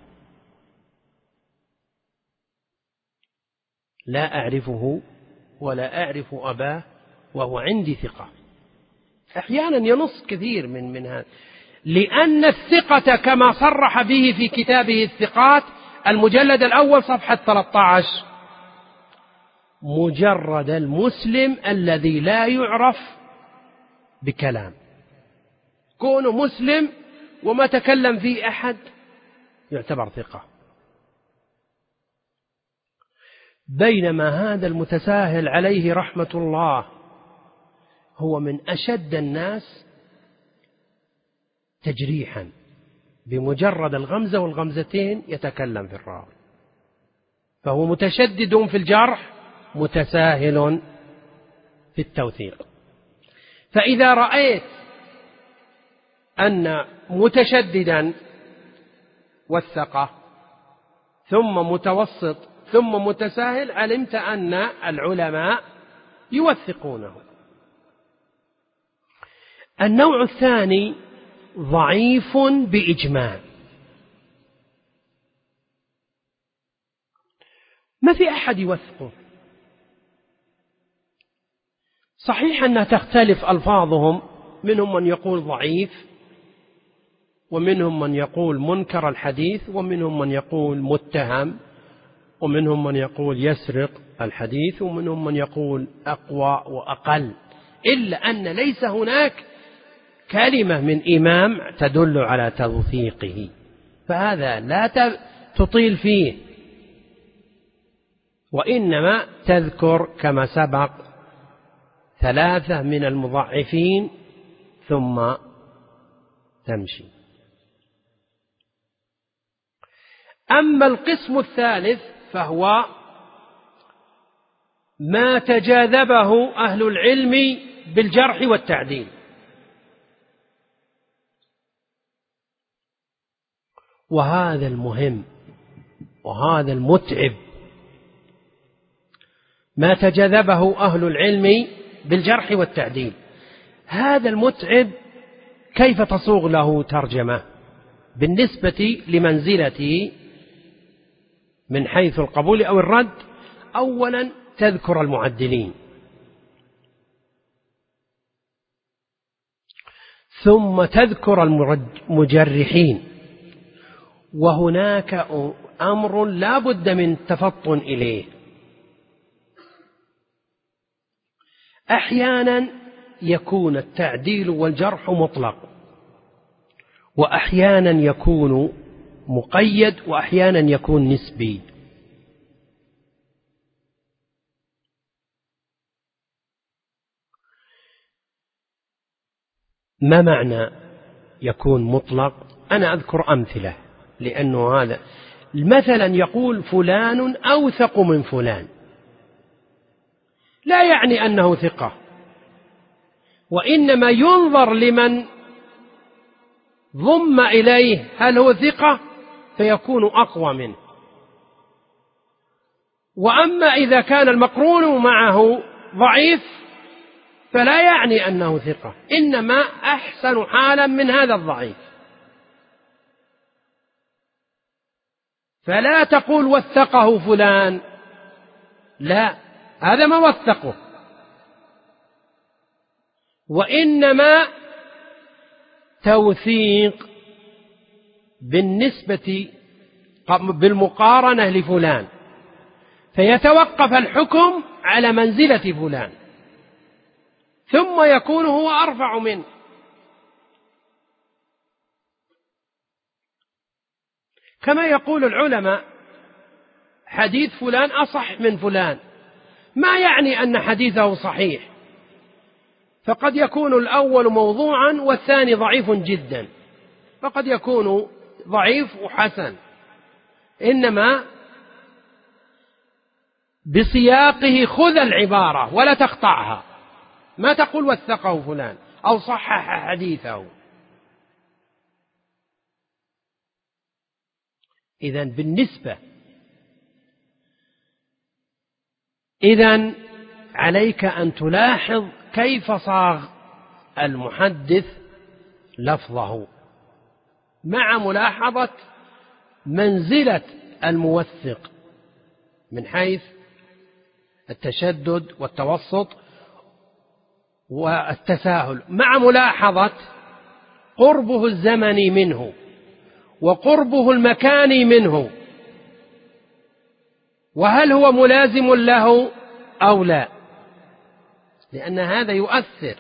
لا أعرفه ولا أعرف أباه وهو عندي ثقة. أحيانا ينص كثير من من هذا، لأن الثقة كما صرح به في كتابه الثقات المجلد الأول صفحة ثلاثة عشر مجرد المسلم الذي لا يعرف بكلام، كونه مسلم وما تكلم فيه أحد يعتبر ثقة. بينما هذا المتساهل عليه رحمة الله هو من أشد الناس تجريحا، بمجرد الغمزة والغمزتين يتكلم في الراوي، فهو متشدد في الجرح متساهل في التوثيق. فإذا رأيت أن متشددا وثقة ثم متوسط ثم متساهل علمت أن العلماء يوثقونه. النوع الثاني ضعيف بإجماع، ما في أحد يوثقه، صحيح أنها تختلف ألفاظهم، منهم من يقول ضعيف، ومنهم من يقول منكر الحديث، ومنهم من يقول متهم، ومنهم من يقول يسرق الحديث، ومنهم من يقول أقوى وأقل، إلا أن ليس هناك كلمة من إمام تدل على توثيقه، فهذا لا تطيل فيه، وإنما تذكر كما سبق ثلاثة من المضعفين ثم تمشي. أما القسم الثالث فهو ما تجاذبه أهل العلم بالجرح والتعديل، وهذا المهم وهذا المتعب، ما تجاذبه أهل العلم بالجرح والتعديل، هذا المتعب كيف تصوغ له ترجمة بالنسبة لمنزلته من حيث القبول أو الرد؟ أولا تذكر المعدلين، ثم تذكر المجرحين، وهناك أمر لا بد من تفطن إليه. أحيانا يكون التعديل والجرح مطلق، وأحيانا يكون مقيد، وأحيانا يكون نسبي. ما معنى يكون مطلق؟ أنا أذكر أمثلة، لأنه هذا مثلا يقول فلان أوثق من فلان، لا يعني أنه ثقة، وإنما ينظر لمن ضم إليه هل هو ثقة فيكون أقوى منه. وأما إذا كان المقرون معه ضعيف فلا يعني أنه ثقة، إنما أحسن حالا من هذا الضعيف. فلا تقول وثقه فلان، لا، هذا ما وثقه، وإنما توثيق بالنسبة بالمقارنة لفلان، فيتوقف الحكم على منزلة فلان، ثم يكون هو أرفع منه. كما يقول العلماء حديث فلان أصح من فلان، ما يعني أن حديثه صحيح، فقد يكون الأول موضوعا والثاني ضعيف جدا، فقد يكون ضعيف وحسن، إنما بسياقه خذ العبارة ولا تقطعها، ما تقول وثقه فلان أو صحح حديثه. إذن بالنسبة إذن عليك أن تلاحظ كيف صاغ المحدث لفظه، مع ملاحظة منزلة الموثق من حيث التشدد والتوسط والتساهل، مع ملاحظة قربه الزمني منه وقربه المكاني منه، وهل هو ملازم له أو لا، لأن هذا يؤثر.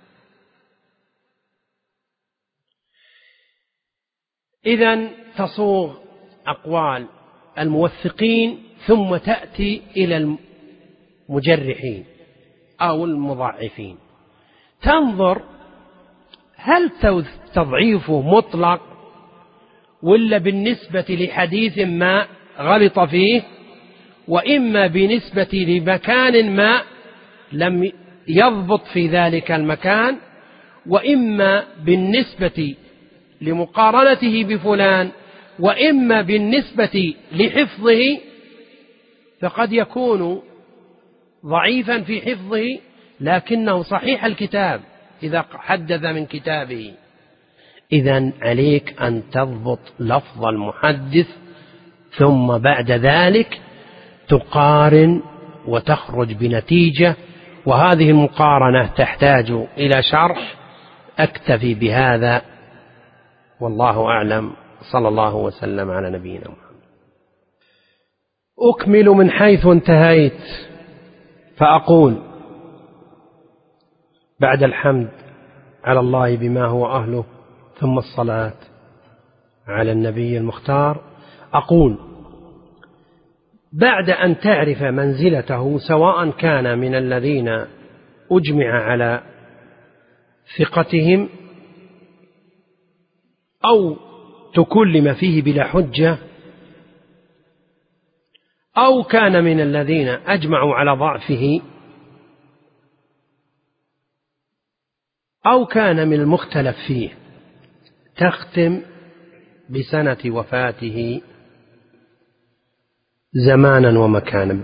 إذن تصوغ أقوال الموثقين ثم تأتي إلى المجرحين أو المضاعفين، تنظر هل تضعيفه مطلق ولا بالنسبة لحديث ما غلط فيه، وإما بنسبة لمكان ما لم يضبط في ذلك المكان، وإما بالنسبة لمقارنته بفلان، وإما بالنسبة لحفظه، فقد يكون ضعيفا في حفظه لكنه صحيح الكتاب إذا حدث من كتابه. إذن عليك أن تضبط لفظ المحدث، ثم بعد ذلك تقارن وتخرج بنتيجة، وهذه المقارنة تحتاج إلى شرح. أكتفي بهذا والله أعلم، صلى الله وسلم على نبينا محمد. أكمل من حيث انتهيت فأقول بعد الحمد على الله بما هو أهله، ثم الصلاة على النبي المختار، أقول بعد أن تعرف منزلته سواء كان من الذين أجمع على ثقتهم أو تكلم فيه بلا حجة، أو كان من الذين أجمعوا على ضعفه، أو كان من المختلف فيه، تختم بسنة وفاته زمانا ومكانا،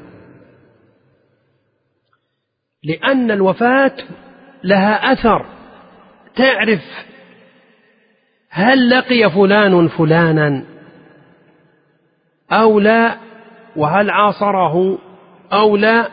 لأن الوفاة لها أثر. تعرف هل لقي فلان فلانا أو لا، وهل عاصره أو لا.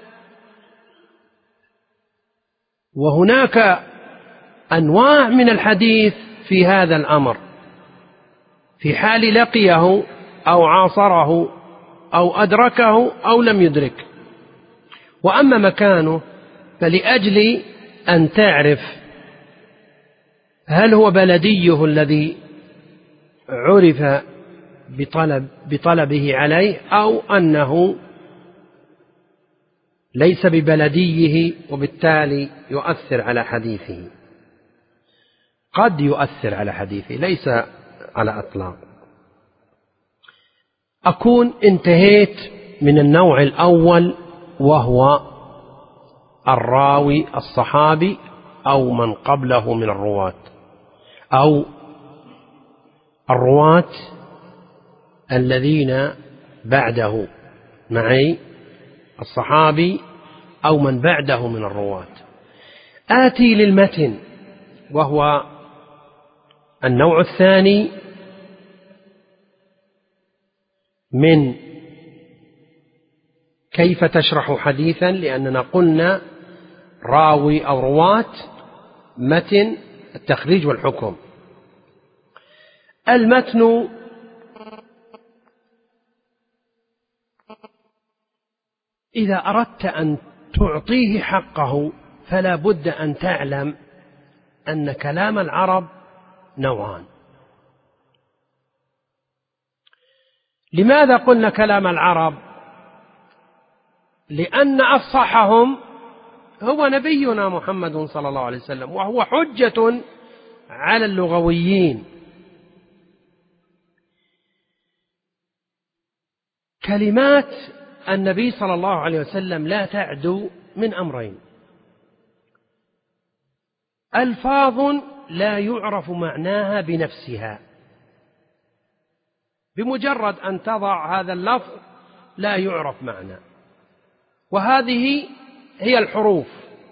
وهناك أنواع من الحديث في هذا الأمر، في حال لقيه أو عاصره أو أدركه أو لم يدرك. وأما مكانه فلأجل أن تعرف هل هو بلديه الذي عرف بطلب بطلبه عليه، أو أنه ليس ببلديه وبالتالي يؤثر على حديثه. قد يؤثر على حديثه، ليس على إطلاق. أكون انتهيت من النوع الأول، وهو الراوي الصحابي أو من قبله من الرواة، أو الرواة الذين بعده معي، الصحابي أو من بعده من الرواة. آتي للمتن، وهو النوع الثاني من كيف تشرح حديثا، لأننا قلنا راوي أو رواة، متن، التخريج والحكم. المتن إذا أردت أن تعطيه حقه فلا بد أن تعلم أن كلام العرب نوعان. لماذا قلنا كلام العرب؟ لأن أفصحهم هو نبينا محمد صلى الله عليه وسلم، وهو حجة على اللغويين. كلمات النبي صلى الله عليه وسلم لا تعدو من أمرين: ألفاظ لا يعرف معناها بنفسها، بمجرد أن تضع هذا اللفظ لا يعرف معناه، وهذه هي الحروف.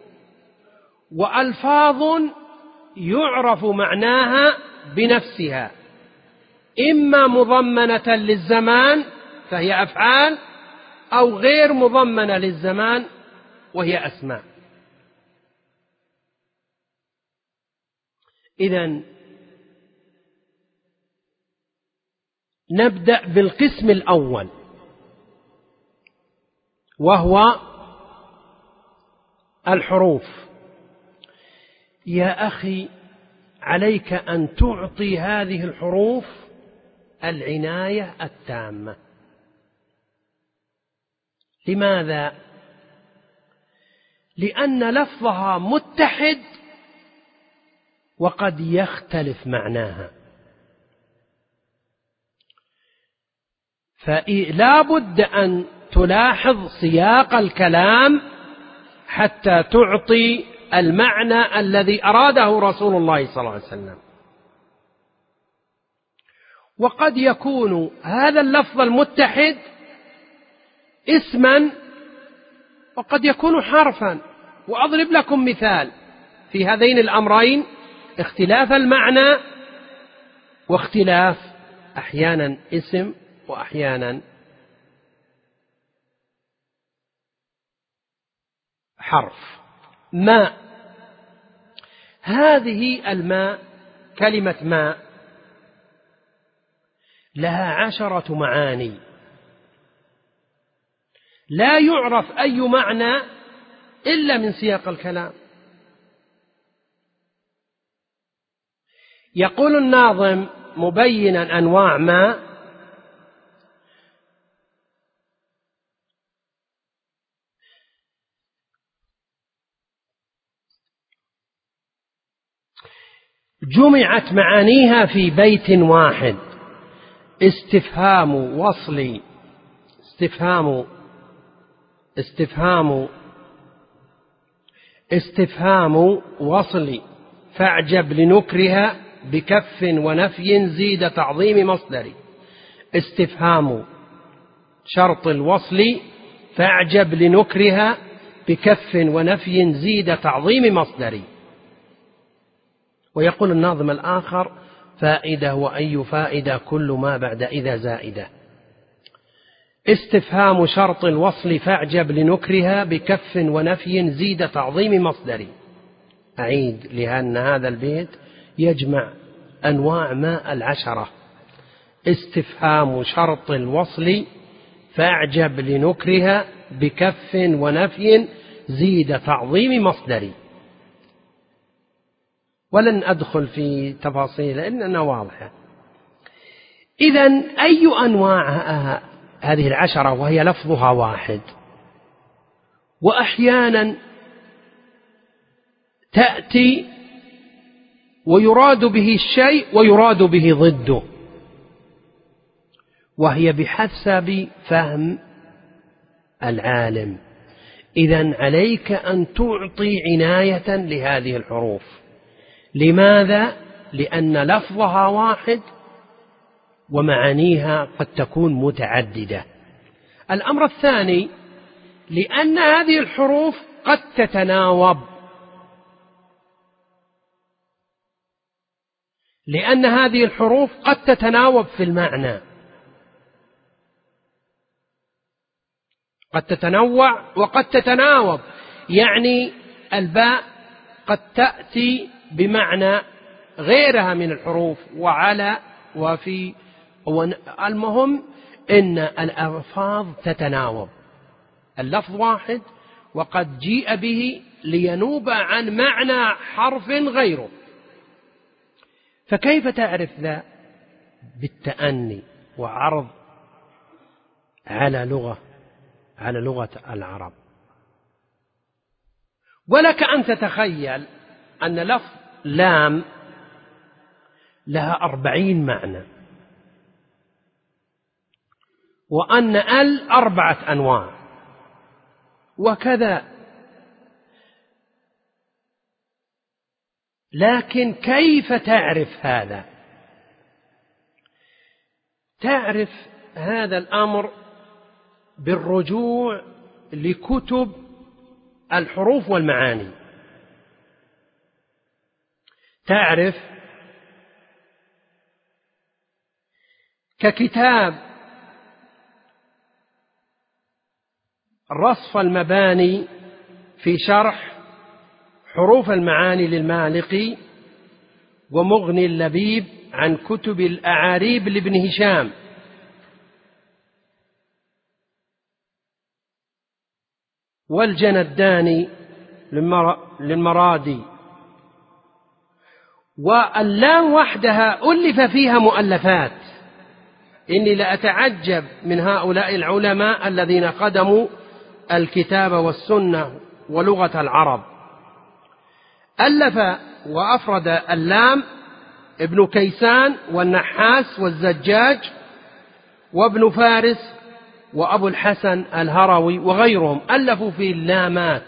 وألفاظ يعرف معناها بنفسها، إما مضمنة للزمان فهي أفعال، أو غير مضمنة للزمان وهي أسماء. إذن نبدأ بالقسم الأول، وهو الحروف. يا أخي، عليك أن تعطي هذه الحروف العناية التامة. لماذا؟ لأن لفظها متحد وقد يختلف معناها، فلا بد أن تلاحظ سياق الكلام حتى تعطي المعنى الذي أراده رسول الله صلى الله عليه وسلم. وقد يكون هذا اللفظ المتحد اسما وقد يكون حرفا. وأضرب لكم مثال في هذين الأمرين، اختلاف المعنى واختلاف أحيانا اسم وأحيانا حرف. ماء، هذه الماء، كلمة ماء لها عشرة معاني، لا يعرف أي معنى إلا من سياق الكلام. يقول الناظم مبينا أنواع ماء: جمعت معانيها في بيت واحد، استفهام وصلي استفهام استفهام استفهام وصلي فاعجب لنكرها بكف ونفي زيد تعظيم مصدري. استفهام شرط الوصل فاعجب لنكرها بكف ونفي زيد تعظيم مصدري. ويقول الناظم الآخر: فائدة وأي فائدة كل ما بعد إذا زائدة. استفهام شرط الوصل فاعجب لنكرها بكف ونفي زيد تعظيم مصدري. أعيد لأن هذا البيت يجمع أنواع ماء العشرة. استفهام شرط الوصل فاعجب لنكرها بكف ونفي زيد تعظيم مصدري. ولن أدخل في تفاصيل إننا واضحة. إذن أي أنواع هذه العشرة وهي لفظها واحد، وأحيانا تأتي ويراد به الشيء ويراد به ضده، وهي بحسب فهم العالم. إذن عليك أن تعطي عناية لهذه الحروف. لماذا؟ لأن لفظها واحد ومعانيها قد تكون متعددة. الأمر الثاني، لأن هذه الحروف قد تتناوب، لأن هذه الحروف قد تتناوب في المعنى، قد تتنوع وقد تتناوب. يعني الباء قد تأتي بمعنى غيرها من الحروف وعلى وفي. المهم إن الألفاظ تتناوب، اللفظ واحد وقد جيء به لينوب عن معنى حرف غيره. فكيف تعرف ذا؟ بالتأني وعرض على لغة على لغة العرب. ولك أن تتخيل أن لفظ لام لها أربعين معنى، وأن ال أربعة أنواع، وكذا. لكن كيف تعرف هذا؟ تعرف هذا الأمر بالرجوع لكتب الحروف والمعاني. تعرف ككتاب رصف المباني في شرح حروف المعاني للمالقي، ومغني اللبيب عن كتب الأعاريب لابن هشام، والجنداني للمرادي. واللام وحدها ألف فيها مؤلفات. إني لأتعجب من هؤلاء العلماء الذين قدموا الكتاب والسنة ولغة العرب. ألف وأفرد اللام ابن كيسان والنحاس والزجاج وابن فارس وأبو الحسن الهروي وغيرهم، ألفوا في اللامات.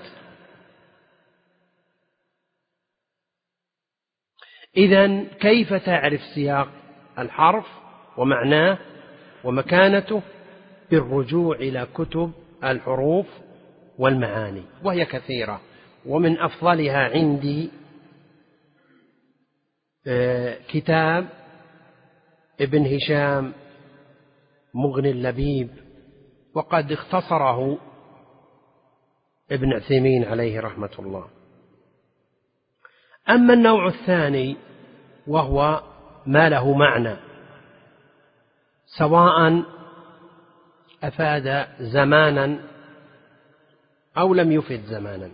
إذن كيف تعرف سياق الحرف ومعناه ومكانته؟ بالرجوع إلى كتب الحروف والمعاني، وهي كثيرة، ومن أفضلها عندي كتاب ابن هشام مغني اللبيب، وقد اختصره ابن عثيمين عليه رحمة الله. أما النوع الثاني وهو ما له معنى، سواء أفاد زمانا أو لم يفد زمانا،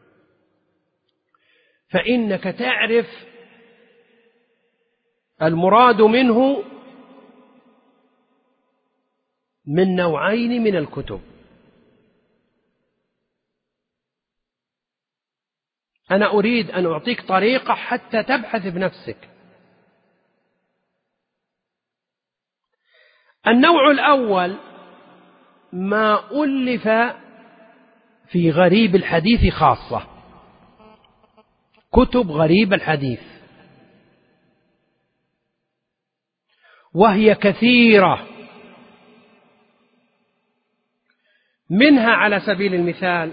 فإنك تعرف المراد منه من نوعين من الكتب. أنا أريد أن أعطيك طريقة حتى تبحث بنفسك. النوع الأول ما ألف في غريب الحديث خاصة، كتب غريب الحديث، وهي كثيرة. منها على سبيل المثال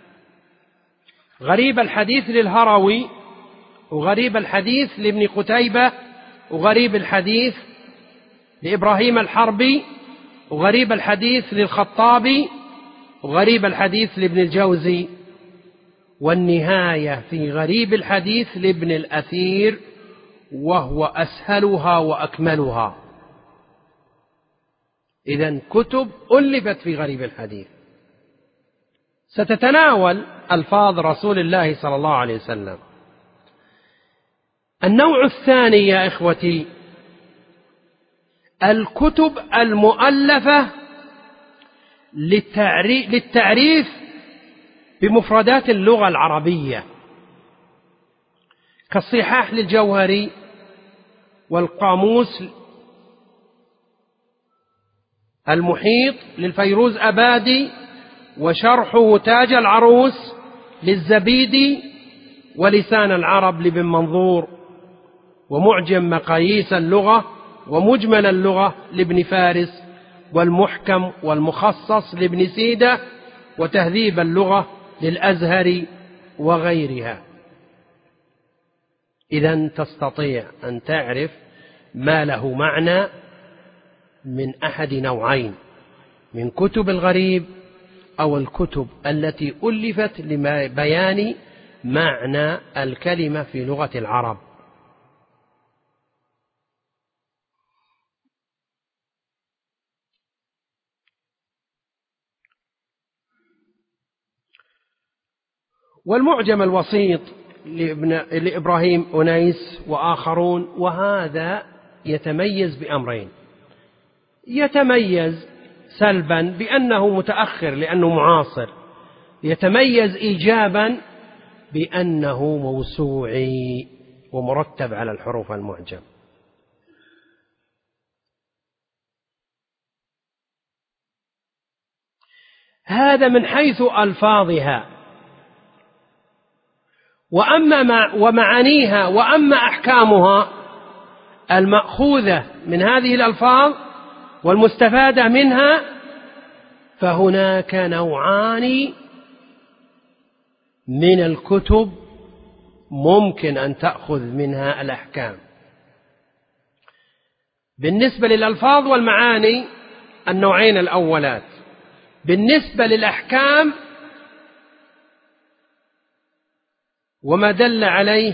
غريب الحديث للهروي، وغريب الحديث لابن قتيبة، وغريب الحديث لإبراهيم الحربي، وغريب الحديث للخطابي، وغريب الحديث لابن الجوزي، والنهاية في غريب الحديث لابن الأثير، وهو أسهلها وأكملها. إذن كتب ألفت في غريب الحديث. ستتناول ألفاظ رسول الله صلى الله عليه وسلم. النوع الثاني يا إخوتي الكتب المؤلفة للتعريف بمفردات اللغة العربية، كالصحاح للجوهري، والقاموس المحيط للفيروز أبادي، وشرحه تاج العروس للزبيدي، ولسان العرب لابن منظور، ومعجم مقاييس اللغة ومجمل اللغة لابن فارس، والمحكم والمخصص لابن سيدة، وتهذيب اللغة للأزهري وغيرها. إذن تستطيع أن تعرف ما له معنى من أحد نوعين، من كتب الغريب أو الكتب التي ألفت لبيان معنى الكلمة في لغة العرب. والمعجم الوسيط لإبراهيم أنيس وآخرون، وهذا يتميز بأمرين: يتميز سلبا بأنه متأخر لأنه معاصر، يتميز إيجابا بأنه موسوعي ومرتب على الحروف المعجم. هذا من حيث ألفاظها، وأما مع ومعانيها، وأما أحكامها المأخوذة من هذه الألفاظ والمستفادة منها، فهناك نوعان من الكتب ممكن أن تأخذ منها الأحكام. بالنسبة للألفاظ والمعاني النوعين الأولات. بالنسبة للأحكام وما دل عليه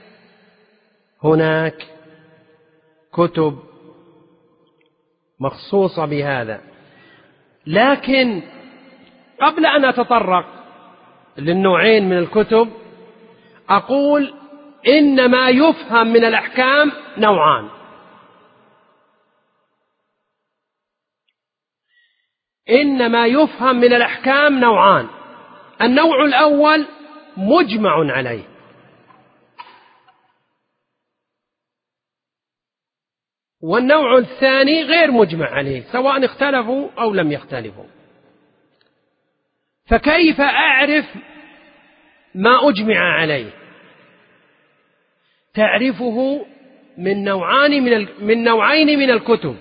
هناك كتب مخصوصة بهذا. لكن قبل أن أتطرق للنوعين من الكتب أقول إنما يفهم من الأحكام نوعان: إنما يفهم من الأحكام نوعان النوع الأول مجمع عليه، والنوع الثاني غير مجمع عليه سواء اختلفوا أو لم يختلفوا. فكيف أعرف ما أجمع عليه؟ تعرفه من نوعان من, من نوعين من الكتب.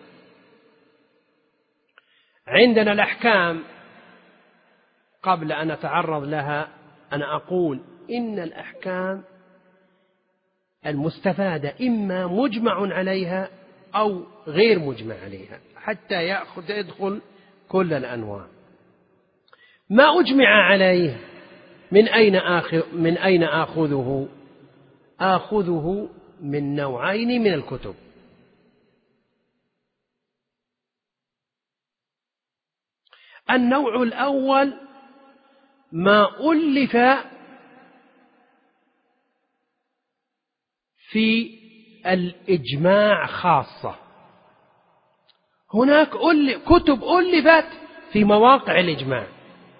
عندنا الأحكام، قبل أن أتعرض لها أنا أقول إن الأحكام المستفادة إما مجمع عليها أو غير مجمع عليها حتى يأخذ يدخل كل الأنواع. ما أجمع عليه من أين آخذ من أين آخذه؟ آخذه من نوعين من الكتب. النوع الأول ما ألف في الإجماع خاصة. هناك كتب ألفت في مواقع الإجماع،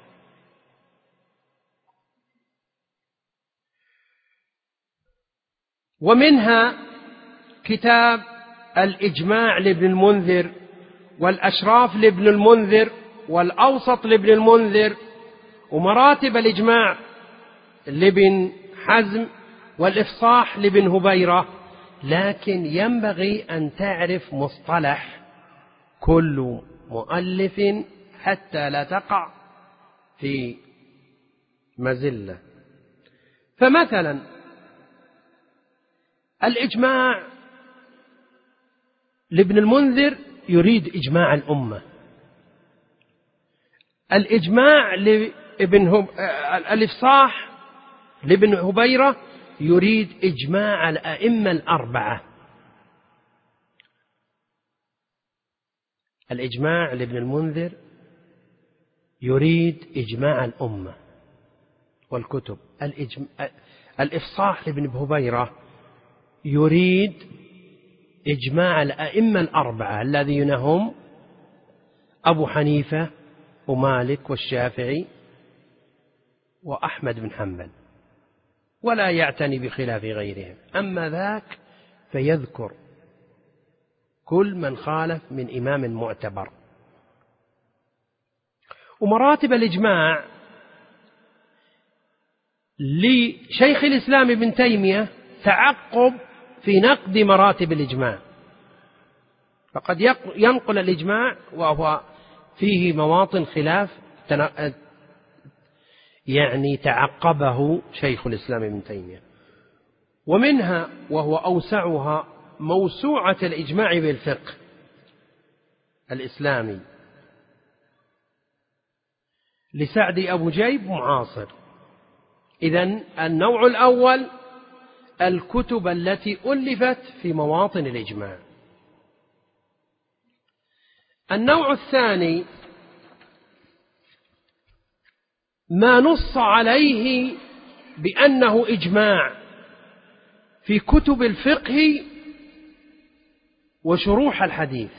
ومنها كتاب الإجماع لابن المنذر، والأشراف لابن المنذر، والأوسط لابن المنذر، ومراتب الإجماع لابن حزم، والإفصاح لابن هبيرة. لكن ينبغي أن تعرف مصطلح كل مؤلف حتى لا تقع في مزلة. فمثلا الإجماع لابن المنذر يريد إجماع الأمة، الإجماع لابن هب... الإفصاح لابن هبيرة يريد إجماع الأئمة الأربعة. الإجماع لابن المنذر يريد إجماع الأمة والكتب. الإجم... الإفصاح لابن هبيرة يريد إجماع الأئمة الأربعة الذين هم أبو حنيفة ومالك والشافعي وأحمد بن حنبل، ولا يعتني بخلاف غيرهم. أما ذاك فيذكر كل من خالف من إمام معتبر. ومراتب الإجماع لشيخ الإسلام ابن تيمية تعقب في نقد مراتب الإجماع، فقد ينقل الإجماع وهو فيه مواطن خلاف يعني تعقبه شيخ الإسلام ابن تيمية. ومنها وهو أوسعها موسوعة الإجماع بالفقه الإسلامي لسعد أبو جيب معاصر. إذن النوع الأول الكتب التي ألفت في مواطن الإجماع. النوع الثاني ما نص عليه بأنه إجماع في كتب الفقه وشروح الحديث.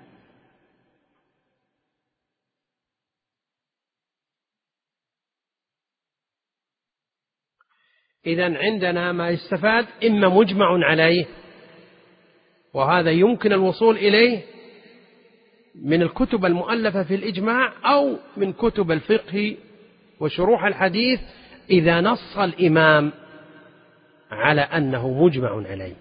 إذن عندنا ما يستفاد إما مجمع عليه، وهذا يمكن الوصول إليه من الكتب المؤلفة في الإجماع أو من كتب الفقه وشروح الحديث إذا نص الإمام على أنه مجمع عليه.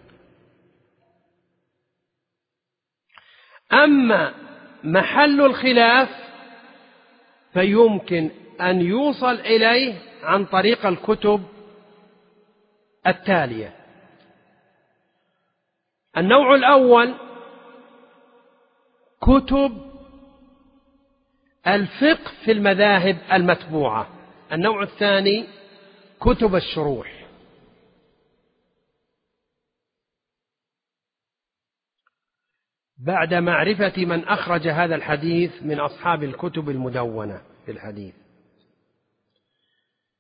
أما محل الخلاف فيمكن أن يوصل إليه عن طريق الكتب التالية. النوع الأول كتب الفقه في المذاهب المتبوعة. النوع الثاني كتب الشروح. بعد معرفة من أخرج هذا الحديث من أصحاب الكتب المدونة في الحديث.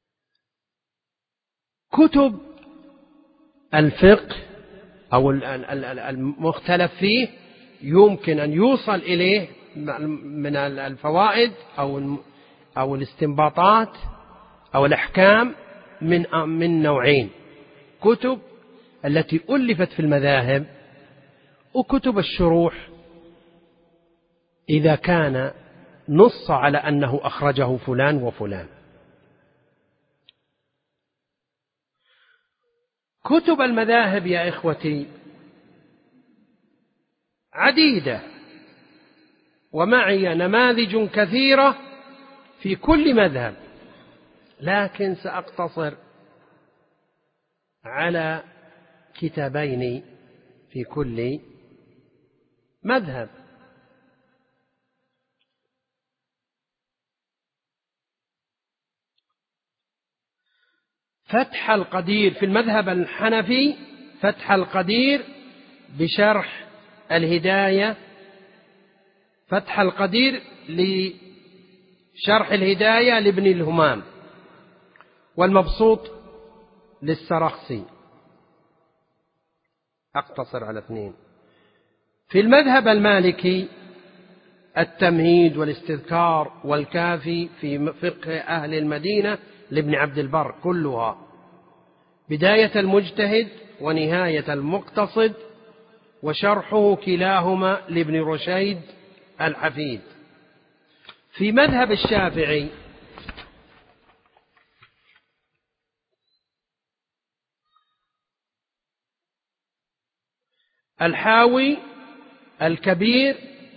كتب الفقه أو المختلف فيه يمكن أن يوصل إليه من الفوائد أو أو الاستنباطات أو الأحكام من من نوعين: كتب التي ألفت في المذاهب، وكتب الشروح إذا كان نص على أنه أخرجه فلان وفلان. كتب المذاهب يا إخوتي عديدة، ومعي نماذج كثيرة في كل مذهب، لكن سأقتصر على كتابين في كل مذهب. فتح القدير في المذهب الحنفي، فتح القدير بشرح الهداية، فتح القدير لشرح الهداية لابن الهمام، والمبسوط للسرخسي. أقتصر على اثنين. في المذهب المالكي التمهيد والاستذكار والكافي في فقه أهل المدينة لابن عبد البر كلها، بداية المجتهد ونهاية المقتصد، وشرحه كلاهما لابن رشيد الحفيد. في مذهب الشافعي الحاوي الكبير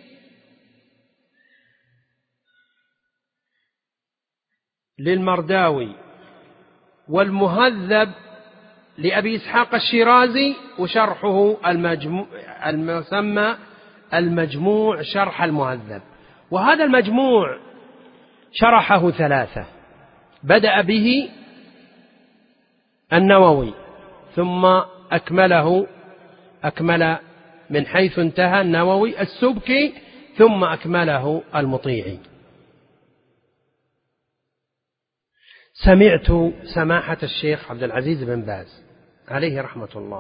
للمرداوي، والمهذب لأبي إسحاق الشيرازي، وشرحه المجموع المسمى المجموع شرح المهذب. وهذا المجموع شرحه ثلاثة، بدأ به النووي ثم أكمله أكمل من حيث انتهى النووي السبكي ثم أكمله المطيعي. سمعت سماحة الشيخ عبد العزيز بن باز عليه رحمة الله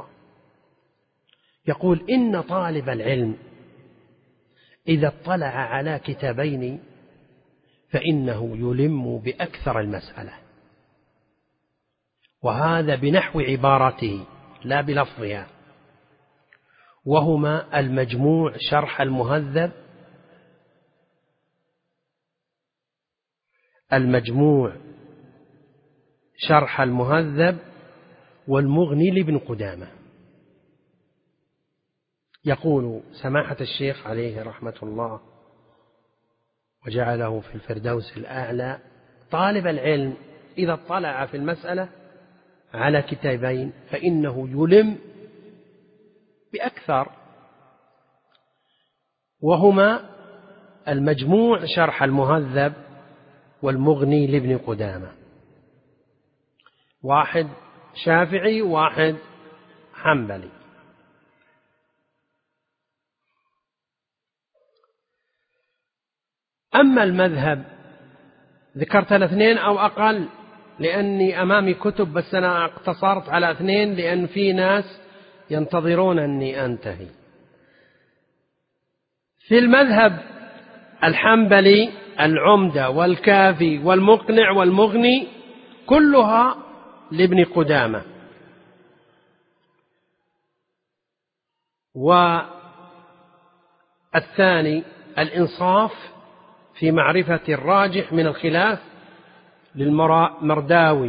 يقول إن طالب العلم إذا اطلع على كتابين فإنه يلم بأكثر المسألة، وهذا بنحو عبارته لا بلفظها، وهما المجموع شرح المهذب المجموع شرح المهذب والمغني لابن قدامة. يقول سماحة الشيخ عليه رحمة الله وجعله في الفردوس الأعلى: طالب العلم إذا اطلع في المسألة على كتابين فإنه يلم بأكثر، وهما المجموع شرح المهذب والمغني لابن قدامة. واحد شافعي واحد حنبلي. أما المذهب ذكرت الاثنين أو أقل لأني أمامي كتب، بس أنا اقتصرت على اثنين لأن في ناس ينتظرون أني أنتهي. في المذهب الحنبلي العمدة والكافي والمقنع والمغني كلها لابن قدامة، والثاني الإنصاف في معرفة الراجح من الخلاف للمرداوي.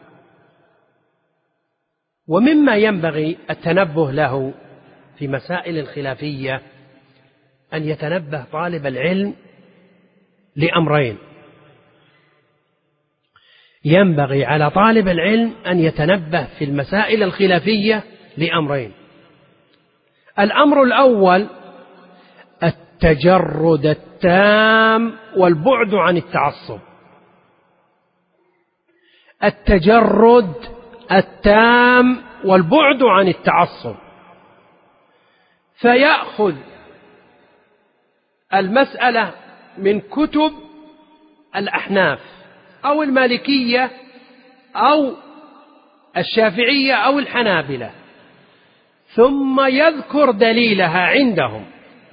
ومما ينبغي التنبه له في مسائل الخلافية أن يتنبه طالب العلم لأمرين. ينبغي على طالب العلم أن يتنبه في المسائل الخلافية لأمرين: الأمر الأول التجرد التام والبعد عن التعصب. التجرد التام والبعد عن التعصب، فيأخذ المسألة من كتب الأحناف أو المالكية أو الشافعية أو الحنابلة، ثم يذكر دليلها عندهم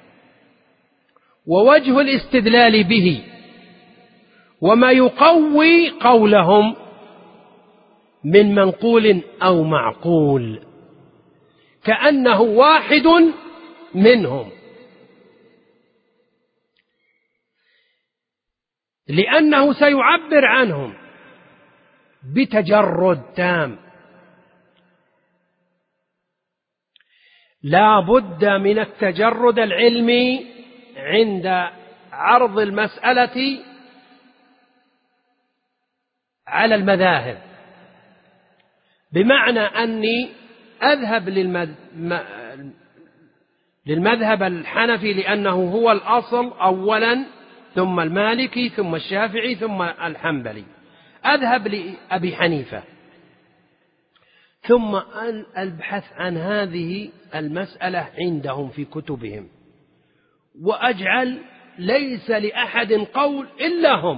ووجه الاستدلال به وما يقوي قولهم من منقول أو معقول، كأنه واحد منهم، لأنه سيعبر عنهم بتجرد تام. لا بد من التجرد العلمي عند عرض المسألة على المذاهب، بمعنى أني أذهب للمذهب الحنفي لأنه هو الأصل أولا، ثم المالكي، ثم الشافعي، ثم الحنبلي، أذهب لأبي حنيفة، ثم أن أبحث عن هذه المسألة عندهم في كتبهم، وأجعل ليس لأحد قول إلا هم،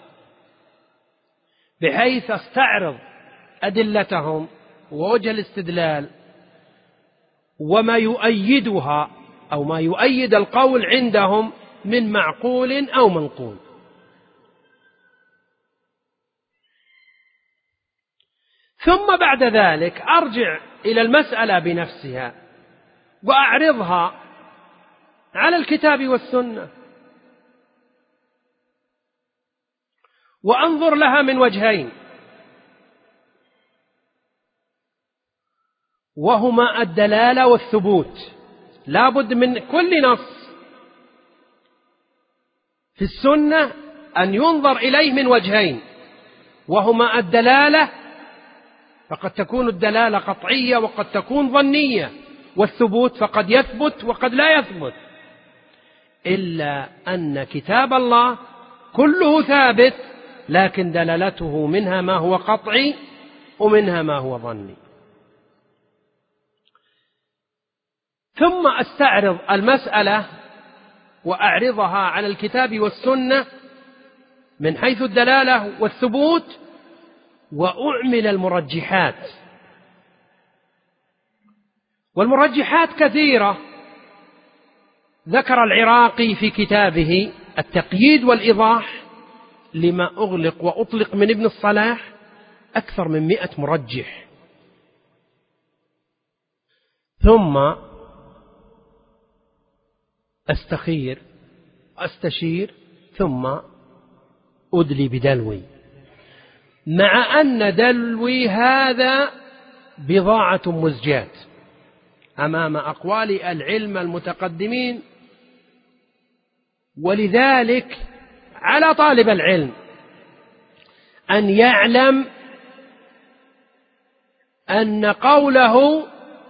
بحيث أستعرض أدلتهم ووجه الاستدلال وما يؤيدها أو ما يؤيد القول عندهم من معقول أو منقول. ثم بعد ذلك أرجع إلى المسألة بنفسها وأعرضها على الكتاب والسنة، وأنظر لها من وجهين، وهما الدلالة والثبوت. لا بد من كل نص في السنة أن ينظر إليه من وجهين، وهما الدلالة، فقد تكون الدلالة قطعية وقد تكون ظنية، والثبوت فقد يثبت وقد لا يثبت، إلا أن كتاب الله كله ثابت، لكن دلالته منها ما هو قطعي ومنها ما هو ظني. ثم أستعرض المسألة وأعرضها على الكتاب والسنة من حيث الدلالة والثبوت، وأعمل المرجحات. والمرجحات كثيرة، ذكر العراقي في كتابه التقييد والإيضاح لما أغلق وأطلق من ابن الصلاح أكثر من مئة مرجح. ثم أستخير أستشير ثم أدلي بدلوي، مع أن دلوي هذا بضاعة مزجاة أمام أقوال العلم المتقدمين، ولذلك على طالب العلم أن يعلم أن قوله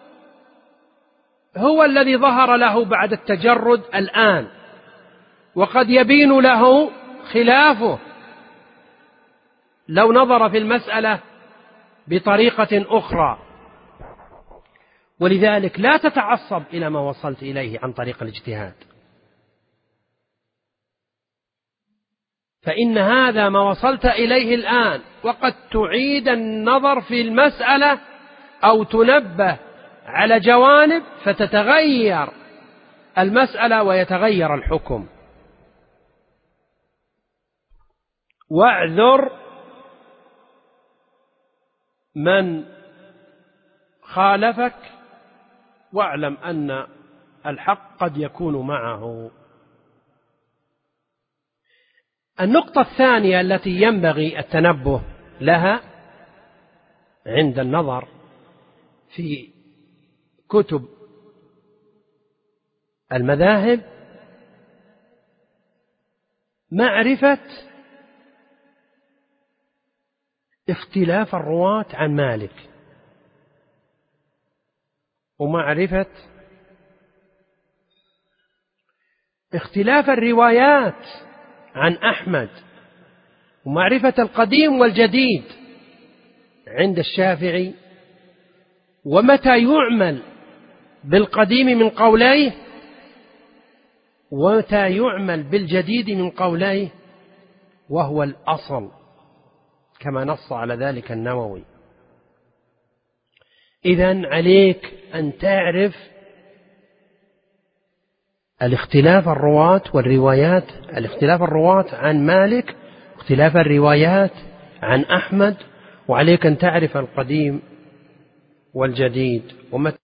هو الذي ظهر له بعد التجرد الآن، وقد يبين له خلافه لو نظر في المسألة بطريقة أخرى. ولذلك لا تتعصب إلى ما وصلت إليه عن طريق الاجتهاد، فإن هذا ما وصلت إليه الآن، وقد تعيد النظر في المسألة أو تنبه على جوانب فتتغير المسألة ويتغير الحكم. واعذر من خالفك، واعلم أن الحق قد يكون معه. النقطة الثانية التي ينبغي التنبه لها عند النظر في كتب المذاهب معرفة اختلاف الرواة عن مالك، ومعرفة اختلاف الروايات عن أحمد، ومعرفة القديم والجديد عند الشافعي، ومتى يعمل بالقديم من قوليه ومتى يعمل بالجديد من قوليه، وهو الأصل كما نص على ذلك النووي. إذن عليك أن تعرف الاختلاف الرواة والروايات، الاختلاف الرواة عن مالك، اختلاف الروايات عن أحمد، وعليك أن تعرف القديم والجديد ومتى